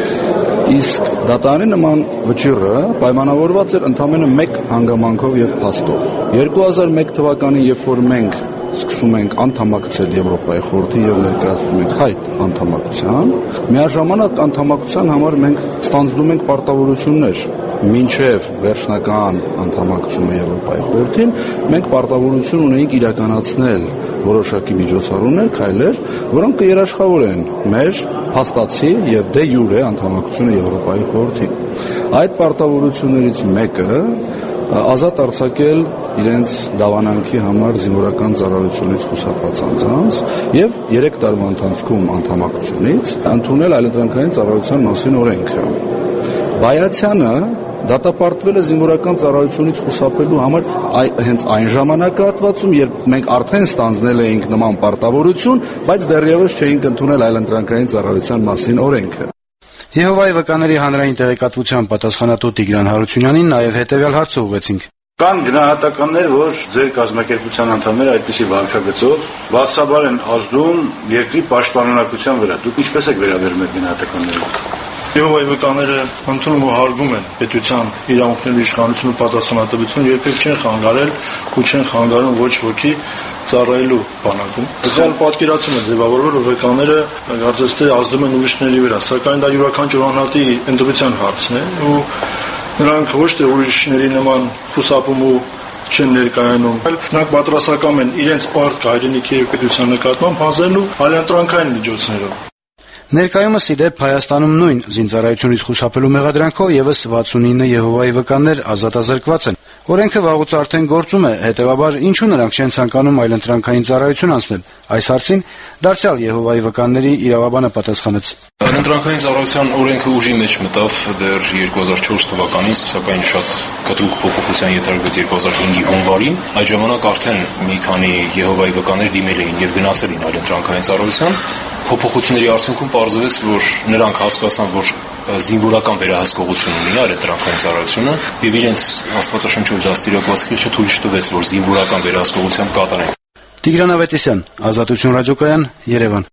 Իսկ դատարանի նման վճիռը պայմանավորված էր ընդամենը մեկ հանգամանքով եւ փաստով։ երկու հազար մեկ թվականին, երբ որ մենք սկսում ենք անդամակցել Եվրոպայի խորհրդին եւ ներկայացնում ենք հայտ անդամակցության, միաժամանակ անդամակցության համար մենք ստանձնում ենք պարտավորություններ։ Մինչև վերջնական անդամակցումը Եվրոպայի խորհրդին մենք պարտավորություն ունենք իրականացնել որոշակի միջոցառումներ, քայլեր, որոնք կերաշխավորեն մեր փաստացի եւ դե յուրե անդամակցությունը Եվրոպայի խորհրդին։ Այդ պարտավորություններից մեկը ազատ արձակել իրենց դավանանքի համար զինվորական ծառայությունից խուսափած անձանց եւ երեք տարվա ընթացքում անդամակցությունից ընդունել այլընտրանքային ծառայության մասին օրենքը։ Բայացյանը դատապարտվել է զինվորական ծառայությունից խուսափելու համար հենց այն ժամանակահատվածում, երբ մենք արդեն ստանձնել էինք նման պարտավորություն, բայց դեռևս չէինք ընդունել այլընտրանքային ծառայության մասին օրենքը։ Եհովայի վկաների հանրային տեղեկատվության պատասխանատու Տիգրան Հարությունյանին նաև հետևյալ հարցը ուղղեցինք։ Կան գնահատականներ, որ ձեր կազմակերպության անդամները այդպիսի վարքագծով վատսաբար են ազդում երկրի պաշտպանունակության վրա։ Դուք ինչպես եք վերաբերում այդ գնահատականներին։ Եհովայի վկաները ընդունում ու հարգում են պետության իրավունքների իշխանությունը պատասխանատվությունը, երբեք չեն խանգարել ու չեն խանգարում ոչ ոքի ծառայելու բանակում։ Սա պատկերացում է ձևավորվել, որ վկաները կարծես թե ազդում են ուրիշների վրա, սակայն դա յուրաքանչյուր անհատի ընտրության հարցն է ու նրանք ոչ թե ուրիշների նման խուսափում ու չեն ներկայանում, այլ նրանք պատրաստական են իրենց պարտքը հայրենիքի եւ պետության նկատմամբ հանձնելու այլընտրանքային միջոցներով։ Ներկայումս ի դեպ Հայաստանում նույն զինծառայությունից խուսափելու մեղադրանքով եւս վաթսունինը Եհովայի վկաներ ազատազրկված են։ Օրենքը վաղուց արդեն գործում է, հետեւաբար ինչու նրանք չեն ցանկանում այլընտրանքային ծառայություն անցնել։ Այս հարցին դարձյալ Եհովայի վկաների իրավաբանը պատասխանեց. Այլընտրանքային ծառայության օրենքը ուժի մեջ մտավ դեռ երկու հազար չորս թվականին, սակայն շատ կտրուկ փոփոխության ենթարկվեց երկու հազար հինգի հունվարին։ Այդ ժամանակ արդեն մի քանի Եհովայի վկաներ դիմել էին եւ գնացել էին այլընտրանքային ծառայության։ Փոփոխությունների արդյունքում պարզվեց, որ նրանք հասկացան, որ զինվորական վերահսկողություն ունի այլընտրանքային ծառայությունը եւ իրենց աստվածաշնչով դաստիարակված խիղճը թույլ չտվեց, որ զինվորական վերահսկողությամբ կատարեն։ Տիգրան Ավետիսյան, Ազատություն ռադիոկայան, Երևան։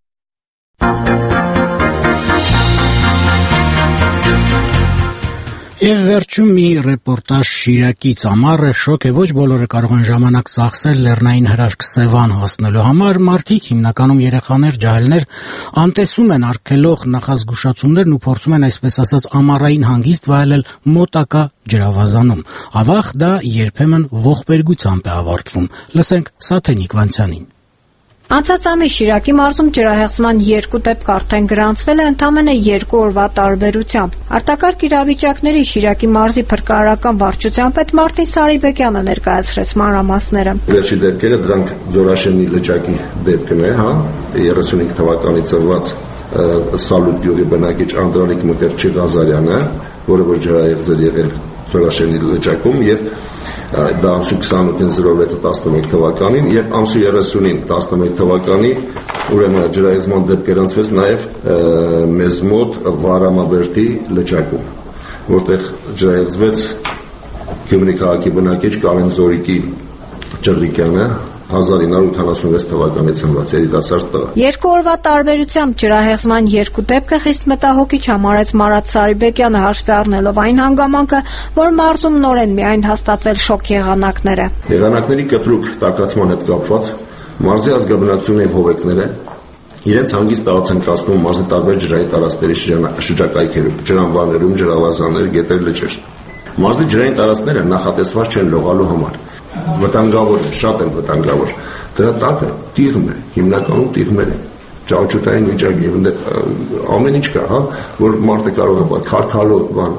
Եվ վերջում մի ռեպորտաժ Շիրակից ամառը շոկ է, ոչ բոլորը կարող են ժամանակ ծախսել լեռնային հրաշք Սևան հասնելու համար, մարդիկ, հիմնականում երեխաներ, ջահելներ, անտեսում են արգելող նախազգուշացումներն ու փորձում են այսպես ասած ամառային հանգիստ վայելել մոտակա ջրավազանում։ Ավաղ դա երբեմն ողբերգությամբ է ավարտվում։ Լսենք Սաթենիկ Վանցյանին։ Անցած ամիս Շիրակի մարզում ջրահեղձման երկու դեպք արդեն գրանցվել է ընդամենը երկու օրվա տարբերությամբ։ Արտակարգ իրավիճակների Շիրակի մարզի փրկարարական վարչության պետ Մարտին Սարիբեկյանը ներկայացրեց մանրամասները։ Վերջի դեպքերը դրանք Զորաշենի լճակի դեպքն է, հա, երեսունհինգ թվականի ծնված Սալուտ գյուղի բնակիչ Անդրանիկ Մկերչի Ղազարյանը, որը որ ջրահեղձ եղել Զորաշենի լճակում եւ դա ամսու քսանութին զրոյվեց տասնմեկ թվականին եւ ամսու երեսունին տասնմեկ թվականի ուրեմն ջրահեղձման դեպք գրանցվեց նաեւ մեզ մոտ Վարամաբերդի լճակում, որտեղ ջրահեղձվեց Գյումրի քաղաքի բնակիչ Կարեն Զորիկի Ջռիկյանը հազար ինը հարյուր ութանասունվեց թվականի ծնված երիտասարդ տղա։ Երկու օրվա տարբերությամբ ջրահեղձման երկու դեպքը խիստ մտահոգիչ համարեց Մարատ Սարիբեկյանը, հաշվի առնելով այն հանգամանքը, որ մարզում նորեն միայն հաստատվել շոկ եղանակները։ Եղանակների կտրուկ տաքացման հետ կապված մարզի ազգաբնակչությունների հովեկները իրենց հանգիստ տարածք են կազմում մարզի տարբեր ջրային տարածքների շրջակայքերում, ջրամբարներում, ջրավազաններ, գետեր, լճեր։ Մարզի ջրային տարածքները նախատեսված չեն լողալու համար։ Վտանգավոր է, շատ են վտանգավոր։ Դրա տակը տիղմ է, հիմնականում տիղմեր է, ճաուճուտային վիճակ եւ ամեն ինչ կա, հա, որ մարդը կարող է քարքալով բան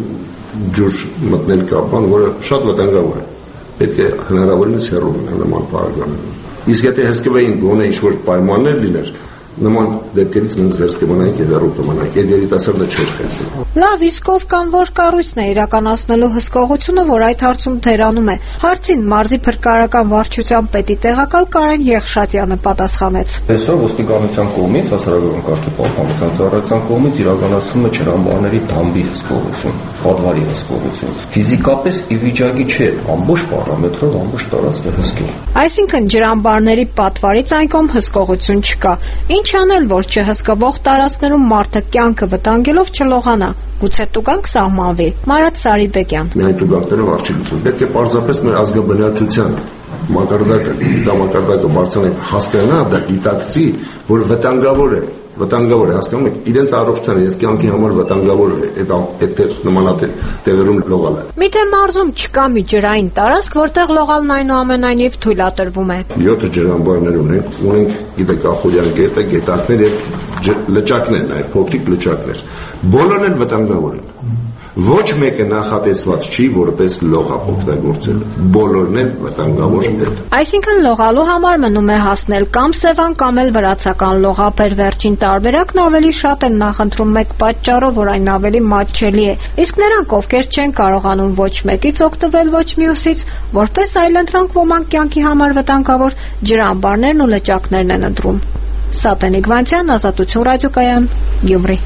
ջուր մտնել կա, բան, որը շատ վտանգավոր է։ Պետք է հնարավորինս հեռու մնալ նման բառականներում։ Իսկ եթե հսկվեին գոնե ինչ-որ պայմաններ լիներ, նման դեպքերից մենք զերծ կմնայինք եւ հեռու կմնայինք, այդ երիտասարդը չէր խելցի։ Լավ, իսկ ով կամ որ կառույցն է իրականացնելու հսկողությունը, որ այդ հարցում թերանում է։ Հարցին մարզի փրկարարական վարչության պետի տեղակալ Կարեն Եղշատյանը պատասխանեց։ Այսօր ոստիկանության կողմից, հասարակական կարգի պահպանության ծառայության կողմից իրականացվում է ջրամբարների դամբի հսկողություն, պատվարի հսկողություն։ Ֆիզիկապես ի վիճակի չէ ամբողջ պարամետրով ամբողջ տարածքը հսկել։ Այսինքն ջրամբարների պատվարից այն կողմ հսկողություն չկա։ Ինչ անել, որ չհսկվող տարածքներում մարդը կյանքը վտանգելով չլողանա։ Գուցե տուգանք սահմանվի։ Մարատ Սարիբեկյան։ Միայն տուգանքներով արժի լուծում։ Պետք է պարզապես մեր ազգաբնակչության մակարդակը, դա մակարդակը բարձրանալ հասկանա, դա գիտակցի, որ վտանգավոր է վտանգավոր է, հասկանում եք, իրենց առողջության, իրենց կյանքի համար վտանգավոր է այդ նմանատիպ տեղերում լողալը։ Միթե մարզում չկա մի ջրային տարածք, որտեղ լողալն այնուամենայնիվ թույլատրվում է։ յոթ ջրամբարներ ունենք, ունենք գիտեք Ախուրյան գետը, գետակներ եւ լճակներ, նաեւ փոքրիկ լճակներ։ Բոլորն են վտանգավոր են։ Ոչ մեկը նախատեսված չի որպես լողափ օգտագործել։ Բոլորն են վտանգավոր են։ Այսինքն լողալու համար մնում է հասնել կամ Սևան, կամ էլ վրացական լողափեր։ Վերջին տարբերակն ավելի շատ են նախընտրում մեկ պատճառով, որ այն ավելի մատչելի է։ Իսկ նրանք, ովքեր չեն կարողանում ոչ մեկից օգտվել, ոչ մյուսից, որպես այլընտրանք ոմանք կյանքի համար վտանգավոր ջրամբարներն ու լճակներն են ընտրում։ Սատենիկ Վանցյան, Ազատություն ռադիոկայան, Գյումրի։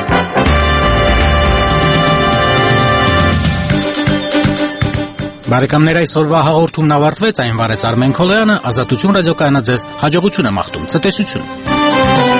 Բարեկամներ, այսօրվա հաղորդումն ավարտվեց, այն վարեց Արմեն Քոլոյանը, Ազատություն ռադիոկայանը ձեզ հաջողություն է մաղթում, ցտեսություն։